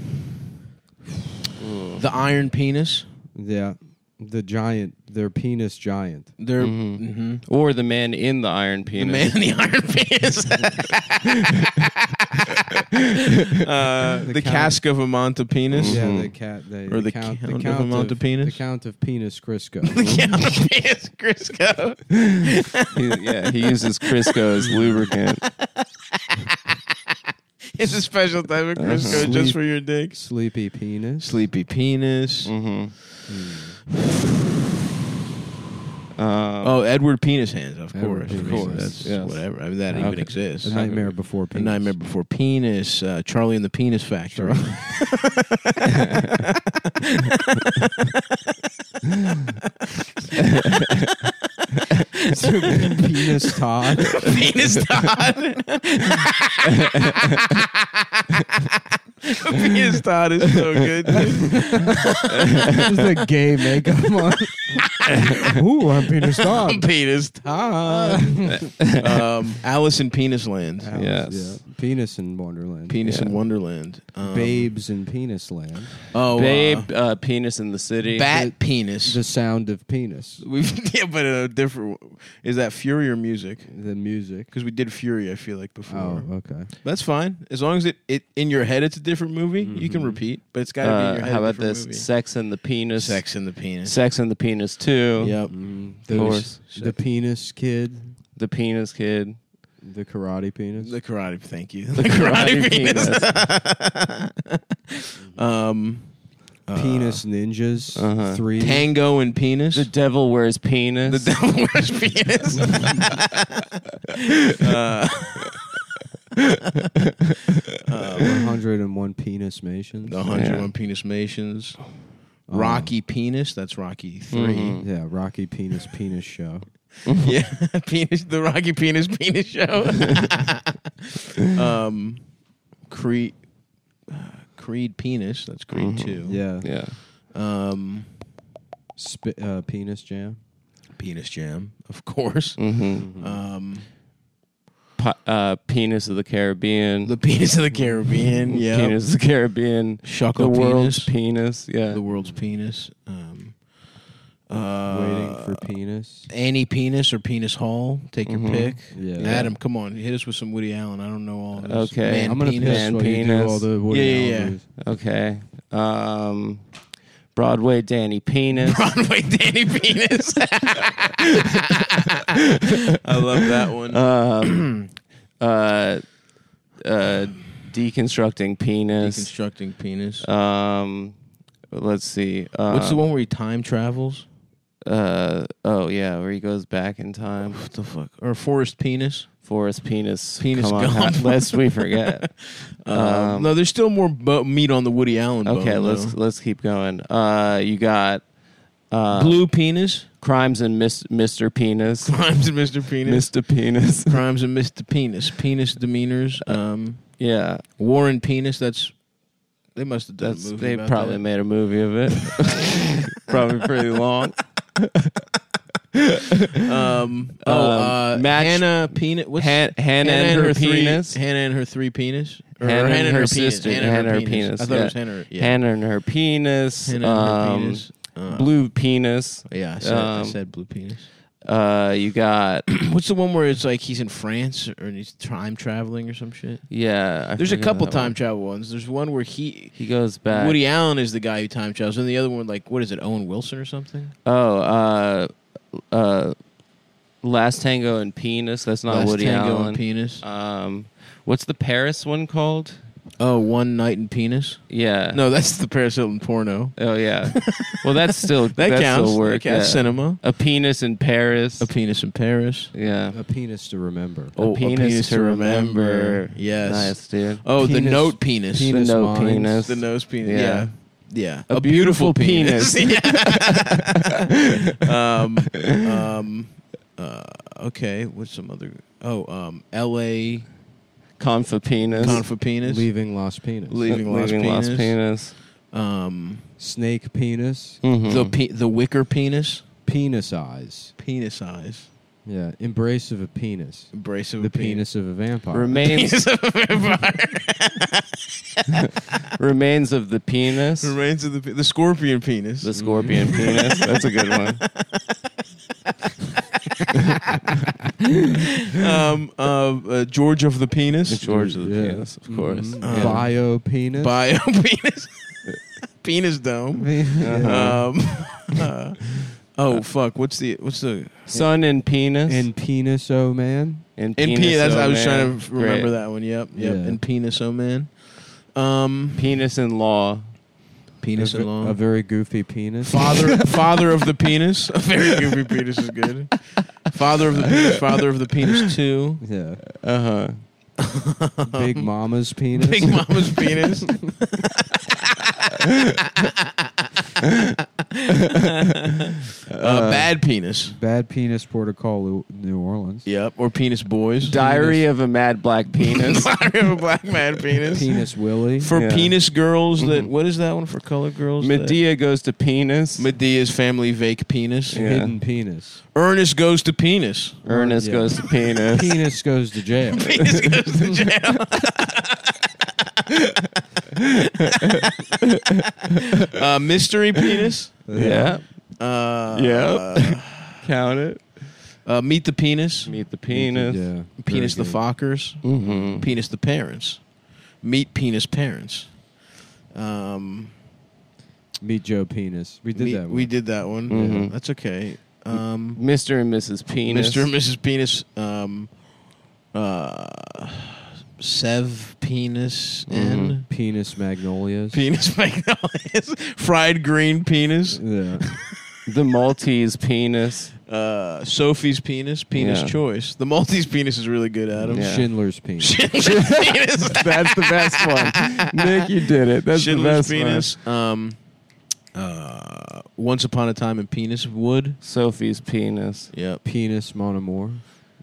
Speaker 3: Ooh.
Speaker 2: the iron penis.
Speaker 1: yeah. The giant. Their penis giant.
Speaker 2: They're
Speaker 3: Mhm.
Speaker 2: mhm.
Speaker 3: Or the man in the iron
Speaker 2: The
Speaker 3: penis.
Speaker 2: man in the iron penis. uh, the
Speaker 1: The count-
Speaker 2: cask of Amanta penis.
Speaker 1: Yeah,
Speaker 3: Mhm.
Speaker 1: the cat. The,
Speaker 2: Or the
Speaker 1: count,
Speaker 2: count
Speaker 1: the
Speaker 2: of
Speaker 1: count
Speaker 2: amount of penis?
Speaker 1: The count of penis Crisco.
Speaker 2: The count of penis Crisco.
Speaker 3: He- yeah, he uses Crisco as lubricant.
Speaker 2: It's a special type of Crisco
Speaker 1: Sleep-
Speaker 2: just for your dick.
Speaker 1: Sleepy penis.
Speaker 2: Sleepy penis.
Speaker 3: Mm-hmm.
Speaker 2: Oh,
Speaker 3: Um,
Speaker 2: Edward Penis Hands, of
Speaker 1: Edward
Speaker 2: course. Of
Speaker 1: Penis
Speaker 2: course.
Speaker 1: Hands.
Speaker 2: That's
Speaker 3: Yes.
Speaker 2: whatever. I mean, that
Speaker 3: Okay.
Speaker 2: even exists.
Speaker 1: A Nightmare Before
Speaker 2: A
Speaker 1: Penis.
Speaker 2: Nightmare Before Penis. Uh, Charlie and the Penis Factory.
Speaker 1: Penis Todd.
Speaker 2: Penis Todd. Penis Todd is so good, dude.
Speaker 1: This is a gay makeup on. Ooh, I'm Penis Todd.
Speaker 2: Penis Todd. um, Alice in Penis Land.
Speaker 1: Alice,
Speaker 3: Yes.
Speaker 1: yeah. Penis in Wonderland.
Speaker 2: Penis in
Speaker 3: Yeah.
Speaker 2: Wonderland. Um,
Speaker 1: Babes in Penis Land.
Speaker 2: Oh,
Speaker 3: Babe, uh, penis in the city.
Speaker 2: Uh, bat penis.
Speaker 1: The sound of penis.
Speaker 2: We've yeah, but in a different. Is that Fury or music?
Speaker 1: The music.
Speaker 2: Because we did Fury, I feel like before.
Speaker 1: Oh, okay.
Speaker 2: That's fine as long as it, it in your head it's a different movie. You can
Speaker 1: Mhm.
Speaker 2: repeat, but it's got to be in
Speaker 3: Uh,
Speaker 2: your head.
Speaker 3: how
Speaker 2: a
Speaker 3: about
Speaker 2: different
Speaker 3: this?
Speaker 2: Movie.
Speaker 3: Sex and the penis.
Speaker 2: Sex in the penis.
Speaker 3: Sex and the penis two.
Speaker 2: Yep.
Speaker 1: Mm,
Speaker 3: Of course.
Speaker 1: The penis kid.
Speaker 3: The penis kid.
Speaker 1: The karate penis.
Speaker 2: The karate. Thank you.
Speaker 3: The karate
Speaker 2: um, uh,
Speaker 1: Penis ninjas.
Speaker 3: Uh-huh.
Speaker 1: Three.
Speaker 2: Tango and penis.
Speaker 3: The devil wears penis.
Speaker 2: The devil wears penis. uh,
Speaker 1: one hundred and one penis mations.
Speaker 2: the one hundred one penis mations. Rocky penis. That's Rocky three.
Speaker 3: Mhm.
Speaker 1: Yeah, Rocky Penis Penis Show.
Speaker 2: Yeah, penis. The Rocky penis penis show. um, Creed, uh, Creed penis. That's Creed
Speaker 3: Mhm.
Speaker 2: two.
Speaker 1: Yeah.
Speaker 3: Yeah.
Speaker 2: Um,
Speaker 1: Sp- uh, penis jam.
Speaker 2: Penis Jam, of course.
Speaker 3: Mm-hmm.
Speaker 2: Um,
Speaker 3: Po- uh, Penis of the Caribbean.
Speaker 2: the penis of the Caribbean. Yeah.
Speaker 3: Penis of the Caribbean.
Speaker 2: Shuckle
Speaker 3: The world's
Speaker 2: penis.
Speaker 3: penis. Yeah.
Speaker 2: The world's penis. Um, uh,
Speaker 1: Waiting for penis.
Speaker 2: Annie Penis or Penis Hall. Take
Speaker 3: Mhm.
Speaker 2: your pick.
Speaker 1: Yeah.
Speaker 2: Adam, come on, hit us with some Woody Allen. I don't know all this.
Speaker 3: Okay.
Speaker 2: Man
Speaker 1: I'm gonna
Speaker 2: penis.
Speaker 1: piss
Speaker 3: Man
Speaker 1: while you do
Speaker 3: penis.
Speaker 1: all the Woody
Speaker 2: Yeah, yeah,
Speaker 1: Allen
Speaker 2: yeah.
Speaker 1: movies.
Speaker 3: Okay. Um, Broadway Danny Penis.
Speaker 2: Broadway Danny Penis. I love that one.
Speaker 3: um, uh, uh, deconstructing penis.
Speaker 2: Deconstructing penis.
Speaker 3: Um, let's see. Um,
Speaker 2: What's the one where he time travels?
Speaker 3: Uh, oh yeah, where he goes back in time.
Speaker 2: What the fuck? Or Forrest Penis?
Speaker 3: Forrest Penis.
Speaker 2: Penis
Speaker 3: Come on,
Speaker 2: Gump.
Speaker 3: lest we forget.
Speaker 2: Um,
Speaker 3: Um,
Speaker 2: no, there's still more bo- meat on the Woody Allen bone.
Speaker 3: Okay, let's
Speaker 2: though.
Speaker 3: let's keep going. Uh, you got uh,
Speaker 2: Blue Penis.
Speaker 3: Crimes and Mis- Mister Penis.
Speaker 2: Crimes and Mister Penis.
Speaker 3: Mister Penis.
Speaker 2: Crimes and Mister Penis. Penis demeanors. Um,
Speaker 3: Yeah,
Speaker 2: Warren Penis. That's they must have done
Speaker 3: that's
Speaker 2: a movie
Speaker 3: they
Speaker 2: about
Speaker 3: probably
Speaker 2: that.
Speaker 3: made a movie of it. Probably pretty long.
Speaker 2: Um, oh,
Speaker 3: Um,
Speaker 2: uh,
Speaker 3: match-
Speaker 2: Hannah Penis. What's
Speaker 3: Han- Hannah, and her,
Speaker 2: three,
Speaker 3: penis.
Speaker 2: Hannah and her three penis. Or
Speaker 3: Hannah and her
Speaker 2: penis.
Speaker 3: sister.
Speaker 2: Hannah,
Speaker 3: Hannah
Speaker 2: and
Speaker 3: her
Speaker 2: her penis.
Speaker 3: penis,
Speaker 2: I thought
Speaker 3: yeah.
Speaker 2: it was Hannah. Yeah.
Speaker 3: Hannah and her penis.
Speaker 2: Hannah and her
Speaker 3: um,
Speaker 2: penis. Uh,
Speaker 3: Blue penis.
Speaker 2: Yeah, I said, I
Speaker 3: um,
Speaker 2: said blue penis.
Speaker 3: Uh, you got
Speaker 2: What's the one where it's like he's in France or he's time traveling or some shit?
Speaker 3: yeah. I
Speaker 2: There's a
Speaker 3: forget
Speaker 2: couple
Speaker 3: that
Speaker 2: time
Speaker 3: one.
Speaker 2: travel ones. There's one where he
Speaker 3: He goes back.
Speaker 2: Woody Allen is the guy who time travels, and the other one, like, what is it, Owen Wilson or something?
Speaker 3: Oh, uh, uh, Last Tango and Penis. That's not
Speaker 2: Last
Speaker 3: Woody
Speaker 2: Tango
Speaker 3: Allen.
Speaker 2: and Penis.
Speaker 3: Um, what's the Paris one called?
Speaker 2: Oh, One Night in Penis.
Speaker 3: Yeah.
Speaker 2: No, that's the Paris Hilton porno.
Speaker 3: Oh yeah. Well, that's still
Speaker 2: That
Speaker 3: that
Speaker 2: counts.
Speaker 3: Still work.
Speaker 2: That counts.
Speaker 3: yeah.
Speaker 2: Cinema.
Speaker 3: A penis in Paris.
Speaker 2: A penis in Paris.
Speaker 3: yeah.
Speaker 1: A penis to remember.
Speaker 2: Oh,
Speaker 3: penis to remember.
Speaker 2: Yes.
Speaker 3: Nice, dude.
Speaker 2: Oh, the
Speaker 1: Penis-
Speaker 2: note penis.
Speaker 1: penis
Speaker 3: the no
Speaker 1: mines.
Speaker 3: penis.
Speaker 2: The nose penis.
Speaker 3: Yeah.
Speaker 2: Yeah. Yeah.
Speaker 3: A beautiful penis.
Speaker 2: Yeah. um, um, uh, okay. What's some other? Oh, um, L A
Speaker 3: Confa penis.
Speaker 2: Confa penis.
Speaker 1: Leaving Lost Penis.
Speaker 2: Leaving Lost
Speaker 3: Leaving Lost
Speaker 2: Penis.
Speaker 3: penis.
Speaker 2: Um,
Speaker 1: Snake penis.
Speaker 3: Mhm.
Speaker 2: the pe- the wicker penis.
Speaker 1: Penis eyes.
Speaker 2: Penis eyes.
Speaker 1: Yeah. Embrace of a penis.
Speaker 2: Embrace of
Speaker 1: The
Speaker 2: a pe-
Speaker 1: penis of a vampire.
Speaker 3: remains
Speaker 2: Penis of a vampire.
Speaker 3: remains of the penis.
Speaker 2: Remains of the pe- the scorpion penis.
Speaker 3: The scorpion penis. That's a good one.
Speaker 2: um, uh, uh, George of the penis.
Speaker 3: The George of the
Speaker 1: Yeah.
Speaker 3: penis, of course.
Speaker 1: Mhm.
Speaker 2: Um,
Speaker 1: Bio penis.
Speaker 2: Bio penis. Penis dome.
Speaker 1: Yeah.
Speaker 2: Um, uh, oh fuck! What's the what's the
Speaker 3: Sun and penis.
Speaker 1: And penis, oh man.
Speaker 3: and
Speaker 2: in
Speaker 3: penis.
Speaker 2: penis? That's,
Speaker 3: oh
Speaker 2: I was
Speaker 3: man.
Speaker 2: trying to remember
Speaker 3: Great.
Speaker 2: that one. Yep, yep.
Speaker 1: Yeah.
Speaker 2: And penis, oh man. Um,
Speaker 3: Penis in law.
Speaker 2: penis
Speaker 1: a,
Speaker 2: and
Speaker 1: ve-
Speaker 2: law.
Speaker 1: a very goofy penis.
Speaker 2: Father, father of the penis. A very goofy penis is good. Father of the penis. Father of the penis two.
Speaker 1: Yeah.
Speaker 3: Uh huh.
Speaker 1: Big Mama's penis.
Speaker 2: Big Mama's penis. uh, bad penis.
Speaker 1: Bad penis, Port of Call, New Orleans.
Speaker 2: Yep. Or penis boys.
Speaker 3: Diary of a Mad Black Penis.
Speaker 2: Diary of a black man penis.
Speaker 1: Penis Willie.
Speaker 2: For
Speaker 3: Yeah.
Speaker 2: penis girls, that
Speaker 3: Mhm.
Speaker 2: what is that one for colored girls?
Speaker 3: Medea goes to penis.
Speaker 2: That- Medea's family vake penis.
Speaker 3: Yeah.
Speaker 1: Hidden penis.
Speaker 2: Ernest goes to penis.
Speaker 3: Ernest
Speaker 1: Yeah.
Speaker 3: goes to penis.
Speaker 1: Penis goes to jail.
Speaker 2: Penis goes to jail. uh, mystery penis.
Speaker 3: Yeah.
Speaker 2: Uh,
Speaker 3: Yep. Count it.
Speaker 2: Uh, meet the penis.
Speaker 3: Meet the penis.
Speaker 1: Yeah.
Speaker 2: Penis the
Speaker 1: Very good.
Speaker 2: Fockers.
Speaker 3: Mm-hmm.
Speaker 2: Penis the parents. Meet penis parents. Um,
Speaker 1: Meet Joe Penis. We did
Speaker 2: meet-
Speaker 1: that one.
Speaker 2: We did that one.
Speaker 3: Mhm.
Speaker 2: That's okay. Um,
Speaker 3: Mister and Missus Penis.
Speaker 2: Mister and Missus Penis. Um, uh, Sev Penis and
Speaker 1: Penis Magnolias.
Speaker 2: Penis Magnolias. Fried green penis.
Speaker 1: yeah.
Speaker 3: The Maltese penis.
Speaker 2: Uh, Sophie's penis. Penis
Speaker 3: Yeah.
Speaker 2: choice. The Maltese penis is really good, Adam.
Speaker 3: Yeah.
Speaker 1: Schindler's penis.
Speaker 2: Schindler's penis.
Speaker 3: That's the best one. Nick, you did it. That's
Speaker 2: Schindler's
Speaker 3: the best
Speaker 2: penis. Um, uh, Once Upon a Time in Penis Wood.
Speaker 3: one. Sophie's penis.
Speaker 2: Yep.
Speaker 1: Penis Mon Amour.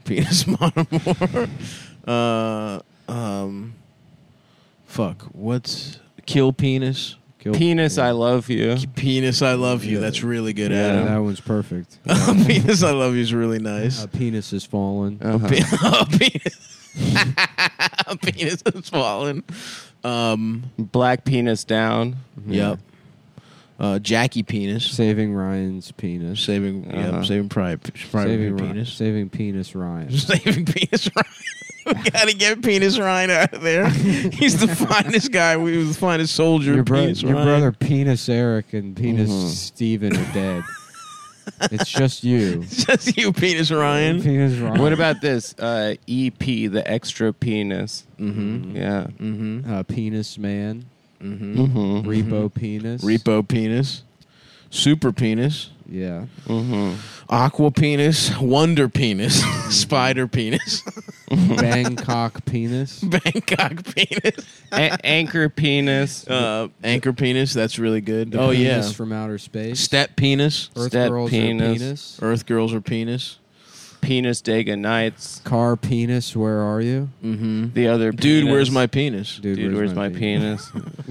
Speaker 2: penis monomorph. uh, um, fuck. What's kill penis?
Speaker 1: Kill-
Speaker 3: Penis, I love you.
Speaker 2: Penis, I love you. That's really good,
Speaker 1: Yeah,
Speaker 2: Adam.
Speaker 1: that one's perfect.
Speaker 2: Penis, I love you is really nice.
Speaker 1: A penis has fallen.
Speaker 3: Uh-huh.
Speaker 2: Pe- a penis. A penis has fallen. Um,
Speaker 3: Black penis down.
Speaker 2: Yep. Uh, Jackie penis.
Speaker 1: Saving Ryan's penis.
Speaker 2: Saving,
Speaker 3: Uh-huh.
Speaker 2: yep, saving private, private
Speaker 1: saving Ry-
Speaker 2: penis.
Speaker 1: Saving penis Ryan.
Speaker 2: Saving penis Ryan. We gotta get penis Ryan out of there. He's the finest guy. We was the finest soldier.
Speaker 1: Your, bro-
Speaker 2: penis
Speaker 1: your
Speaker 2: Ryan.
Speaker 1: brother Penis Eric and Penis
Speaker 3: Mhm.
Speaker 1: Steven are dead. It's just you.
Speaker 2: Just you, penis Ryan.
Speaker 1: Penis Ryan.
Speaker 3: What about this? Uh, E P, the extra penis.
Speaker 2: Mm-hmm.
Speaker 3: Yeah.
Speaker 2: Mm-hmm.
Speaker 1: uh, Penis Man?
Speaker 2: Mm-hmm.
Speaker 3: Mm-hmm.
Speaker 1: Repo Penis?
Speaker 2: Repo penis. Super penis.
Speaker 1: Yeah.
Speaker 3: Mm-hmm.
Speaker 2: Aqua penis. Wonder penis. Spider penis.
Speaker 1: Bangkok Penis?
Speaker 2: Bangkok penis.
Speaker 3: A- anchor penis.
Speaker 2: Uh, anchor penis. That's really good.
Speaker 1: The
Speaker 2: Oh
Speaker 1: penis
Speaker 2: yeah.
Speaker 1: from outer space?
Speaker 2: Step penis.
Speaker 1: Earth
Speaker 3: Step
Speaker 1: Girls
Speaker 3: penis.
Speaker 1: Are Penis?
Speaker 2: Earth girls are penis.
Speaker 3: Penis Daga Nights.
Speaker 1: Car Penis, where are you?
Speaker 2: Mm-hmm.
Speaker 3: The other
Speaker 2: Dude,
Speaker 3: penis.
Speaker 2: where's my penis?
Speaker 3: Dude, where's, my, penis?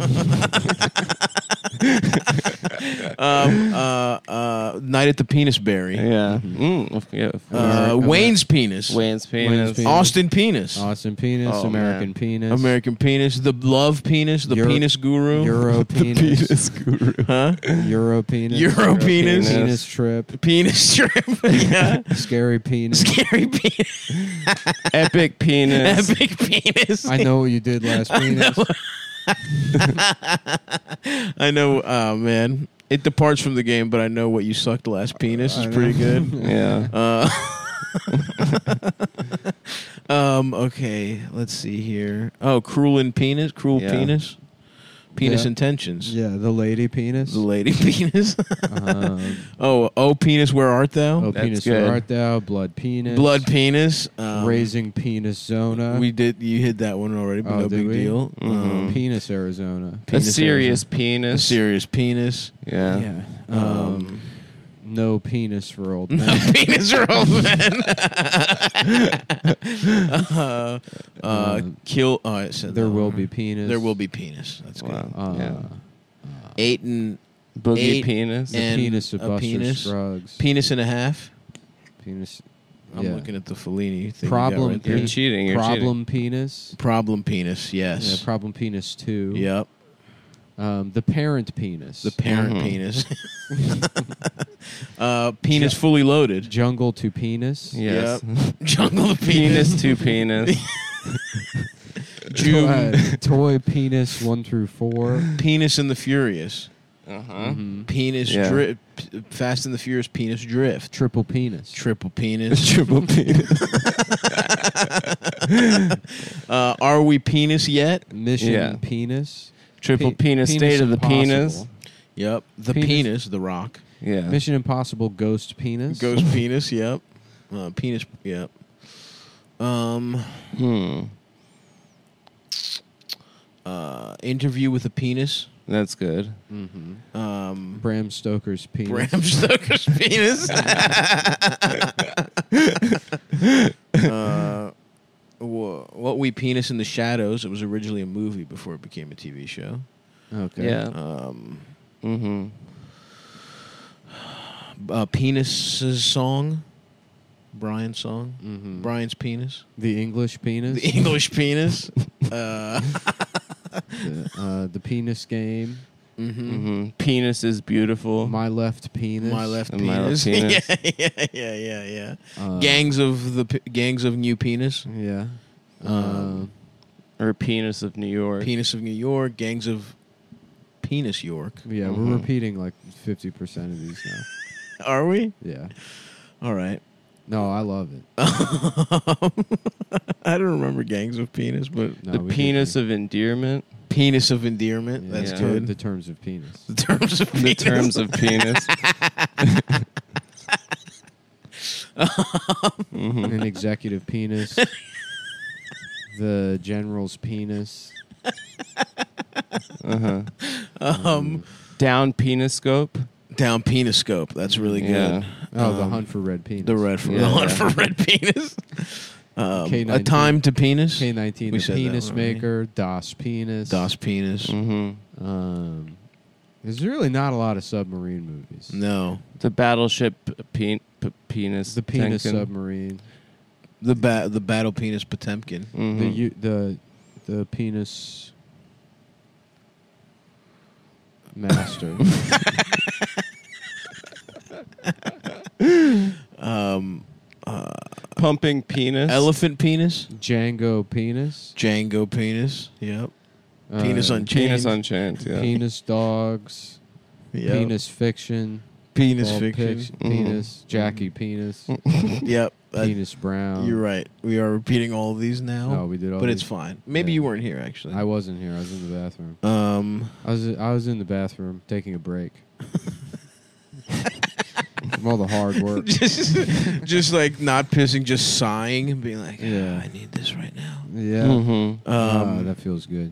Speaker 2: um, uh, uh, Night at the Penis Berry.
Speaker 3: yeah. Mm, yeah.
Speaker 2: Uh, Wayne's penis.
Speaker 3: Wayne's penis.
Speaker 1: penis.
Speaker 2: Austin penis.
Speaker 1: Austin Penis,
Speaker 3: Oh,
Speaker 1: American
Speaker 3: man.
Speaker 1: Penis.
Speaker 2: American penis. The Love penis. The
Speaker 1: Euro-
Speaker 2: Penis Guru.
Speaker 1: Euro Penis.
Speaker 3: guru.
Speaker 2: huh?
Speaker 1: Euro Penis.
Speaker 2: Euro penis.
Speaker 1: Penis Trip.
Speaker 2: Penis strip. yeah.
Speaker 1: Scary Penis.
Speaker 2: Scary penis.
Speaker 3: Epic penis.
Speaker 2: Epic penis.
Speaker 1: I know what you did last penis.
Speaker 2: I know. Oh man, it departs from the game, but I know what you sucked last penis is
Speaker 1: I
Speaker 2: pretty
Speaker 1: know.
Speaker 2: good.
Speaker 3: Yeah.
Speaker 2: Uh, um. Okay. Let's see here. Oh, cruel and penis. Cruel
Speaker 3: Yeah.
Speaker 2: penis. Penis
Speaker 1: Yeah.
Speaker 2: intentions.
Speaker 1: Yeah, the lady penis.
Speaker 2: The lady penis.
Speaker 1: um,
Speaker 2: oh, oh, penis. Where art thou?
Speaker 1: oh,
Speaker 3: That's
Speaker 1: penis,
Speaker 3: good.
Speaker 1: where art thou? Blood penis.
Speaker 2: Blood penis. Um,
Speaker 1: Raising penis zona.
Speaker 2: We did. You hit that one already, but
Speaker 1: Oh,
Speaker 2: no
Speaker 1: did
Speaker 2: big
Speaker 1: we?
Speaker 2: deal.
Speaker 3: Mhm.
Speaker 2: Um,
Speaker 1: penis Arizona.
Speaker 3: A
Speaker 2: penis
Speaker 3: serious
Speaker 2: A
Speaker 3: penis.
Speaker 2: serious penis.
Speaker 3: Yeah.
Speaker 1: Yeah.
Speaker 2: Um,
Speaker 1: Um, no penis for old
Speaker 2: No
Speaker 1: men.
Speaker 2: penis for old men. uh, uh, kill. Oh, I said
Speaker 1: There
Speaker 2: that
Speaker 1: will
Speaker 2: one.
Speaker 1: be penis.
Speaker 2: There will be penis. That's
Speaker 3: Wow.
Speaker 2: good.
Speaker 1: Uh,
Speaker 3: Yeah.
Speaker 2: Eight and
Speaker 3: Boogie
Speaker 2: Eight
Speaker 3: penis.
Speaker 1: The
Speaker 2: and
Speaker 1: penis of
Speaker 2: a
Speaker 1: Buster
Speaker 2: penis.
Speaker 1: Scruggs.
Speaker 2: penis and a half.
Speaker 1: Penis.
Speaker 2: I'm
Speaker 1: yeah.
Speaker 2: looking at the Fellini thing.
Speaker 1: Problem.
Speaker 2: You got right there.
Speaker 3: You're cheating. You're
Speaker 1: problem penis.
Speaker 2: Problem penis.
Speaker 1: Yeah,
Speaker 2: Yes.
Speaker 1: problem penis two.
Speaker 2: Yep.
Speaker 1: Um, the parent penis.
Speaker 2: The parent
Speaker 3: Mhm.
Speaker 2: penis. uh, penis fully loaded.
Speaker 1: jungle to penis.
Speaker 3: Yes.
Speaker 2: Jungle the penis.
Speaker 3: Penis to penis.
Speaker 2: Jew.
Speaker 1: Uh, toy penis one through four.
Speaker 2: Penis and the Furious.
Speaker 3: Uh-huh.
Speaker 1: Mhm.
Speaker 2: Penis
Speaker 3: Yeah.
Speaker 2: drift. Fast and the Furious. Penis drift.
Speaker 1: Triple penis.
Speaker 2: Triple penis.
Speaker 3: Triple penis.
Speaker 2: uh, are we penis yet?
Speaker 1: Mission
Speaker 3: Yeah.
Speaker 1: penis.
Speaker 3: Triple
Speaker 1: Pe-
Speaker 3: penis, state of the penis.
Speaker 1: Impossible.
Speaker 2: Yep. The
Speaker 1: Penis.
Speaker 2: penis. The Rock.
Speaker 3: Yeah.
Speaker 1: Mission Impossible Ghost Penis.
Speaker 2: Ghost penis. Yep. Uh, penis. Yep. Um.
Speaker 3: Hmm.
Speaker 2: Uh, interview with a penis.
Speaker 3: That's good.
Speaker 1: Mm-hmm.
Speaker 2: Um.
Speaker 1: Bram Stoker's penis.
Speaker 2: Bram Stoker's penis. uh, wha- what we penis in the shadows. It was originally a movie before it became a T V show.
Speaker 1: Okay.
Speaker 3: Yeah.
Speaker 2: Um,
Speaker 3: Mm-hmm.
Speaker 2: uh, Penis's song. Brian's song.
Speaker 1: Mm-hmm.
Speaker 2: Brian's penis.
Speaker 1: The English penis.
Speaker 2: The English penis. uh,
Speaker 1: the, uh, the penis game.
Speaker 2: mhm.
Speaker 3: Mm-hmm. Penis is beautiful.
Speaker 1: My left penis.
Speaker 2: My left
Speaker 3: And my
Speaker 2: penis.
Speaker 3: left penis.
Speaker 2: yeah, yeah, yeah, yeah, yeah.
Speaker 1: Uh,
Speaker 2: gangs of the p- gangs of new penis.
Speaker 1: Yeah.
Speaker 2: Um,
Speaker 3: or penis of New York.
Speaker 2: Penis of New York. Gangs of penis York.
Speaker 1: Uh, yeah,
Speaker 3: Mhm.
Speaker 1: we're repeating like fifty percent of these now.
Speaker 2: Are we?
Speaker 1: Yeah.
Speaker 2: All right.
Speaker 1: No, I love it.
Speaker 2: I don't remember gangs of penis, but
Speaker 1: No,
Speaker 3: the
Speaker 1: we
Speaker 3: penis
Speaker 1: did-
Speaker 3: of endearment.
Speaker 2: penis of endearment.
Speaker 1: Yeah,
Speaker 2: That's
Speaker 3: Yeah.
Speaker 1: ter-
Speaker 2: good.
Speaker 1: The terms of penis.
Speaker 2: The terms of
Speaker 3: The
Speaker 2: penis.
Speaker 3: terms of penis. Mhm.
Speaker 1: An executive penis. The general's penis.
Speaker 3: Uh-huh.
Speaker 2: um,
Speaker 3: Down penis scope.
Speaker 2: down penis scope. That's really good.
Speaker 3: Yeah.
Speaker 1: Oh, the
Speaker 2: Um,
Speaker 1: hunt for red penis.
Speaker 2: The red for
Speaker 3: Yeah,
Speaker 2: the hunt
Speaker 3: yeah.
Speaker 2: for red penis. Um,
Speaker 1: K
Speaker 2: a
Speaker 1: nineteen.
Speaker 2: time to penis.
Speaker 1: K nineteen,
Speaker 2: We
Speaker 1: the
Speaker 2: said that
Speaker 1: penis
Speaker 2: one, right?
Speaker 1: maker, Das Penis.
Speaker 2: Das penis.
Speaker 3: Mm-hmm.
Speaker 1: Um, there's really not a lot of submarine movies.
Speaker 2: No,
Speaker 3: The battleship pe- pe- penis.
Speaker 1: The penis
Speaker 3: Tenkin.
Speaker 1: submarine.
Speaker 2: the ba- the battle penis Potemkin.
Speaker 3: Mhm.
Speaker 1: The u- the the penis master.
Speaker 2: Um, uh,
Speaker 3: Pumping penis.
Speaker 2: elephant penis.
Speaker 1: Django penis.
Speaker 2: Django penis. Yep. Penis
Speaker 1: uh,
Speaker 2: Unchained.
Speaker 3: Penis Unchained. Yeah.
Speaker 1: Penis dogs.
Speaker 2: Yep.
Speaker 1: Penis fiction.
Speaker 2: Penis
Speaker 1: Bald
Speaker 2: fiction.
Speaker 1: Pic- Penis. Jackie penis.
Speaker 2: Yep. that-
Speaker 1: Penis Brown.
Speaker 2: You're right. We are repeating all of these now.
Speaker 1: No, we did all
Speaker 2: but
Speaker 1: these.
Speaker 2: it's fine. Maybe
Speaker 1: Yeah.
Speaker 2: you weren't here actually.
Speaker 1: I wasn't here. I was in the bathroom.
Speaker 2: um.
Speaker 1: I was I was in the bathroom taking a break. From all the hard work.
Speaker 2: just, just like not pissing, just sighing and being like,
Speaker 1: Yeah.
Speaker 2: "Ah, I need this right now.
Speaker 1: Yeah.
Speaker 3: Mm-hmm.
Speaker 1: Ah,
Speaker 2: Um,
Speaker 1: that feels good.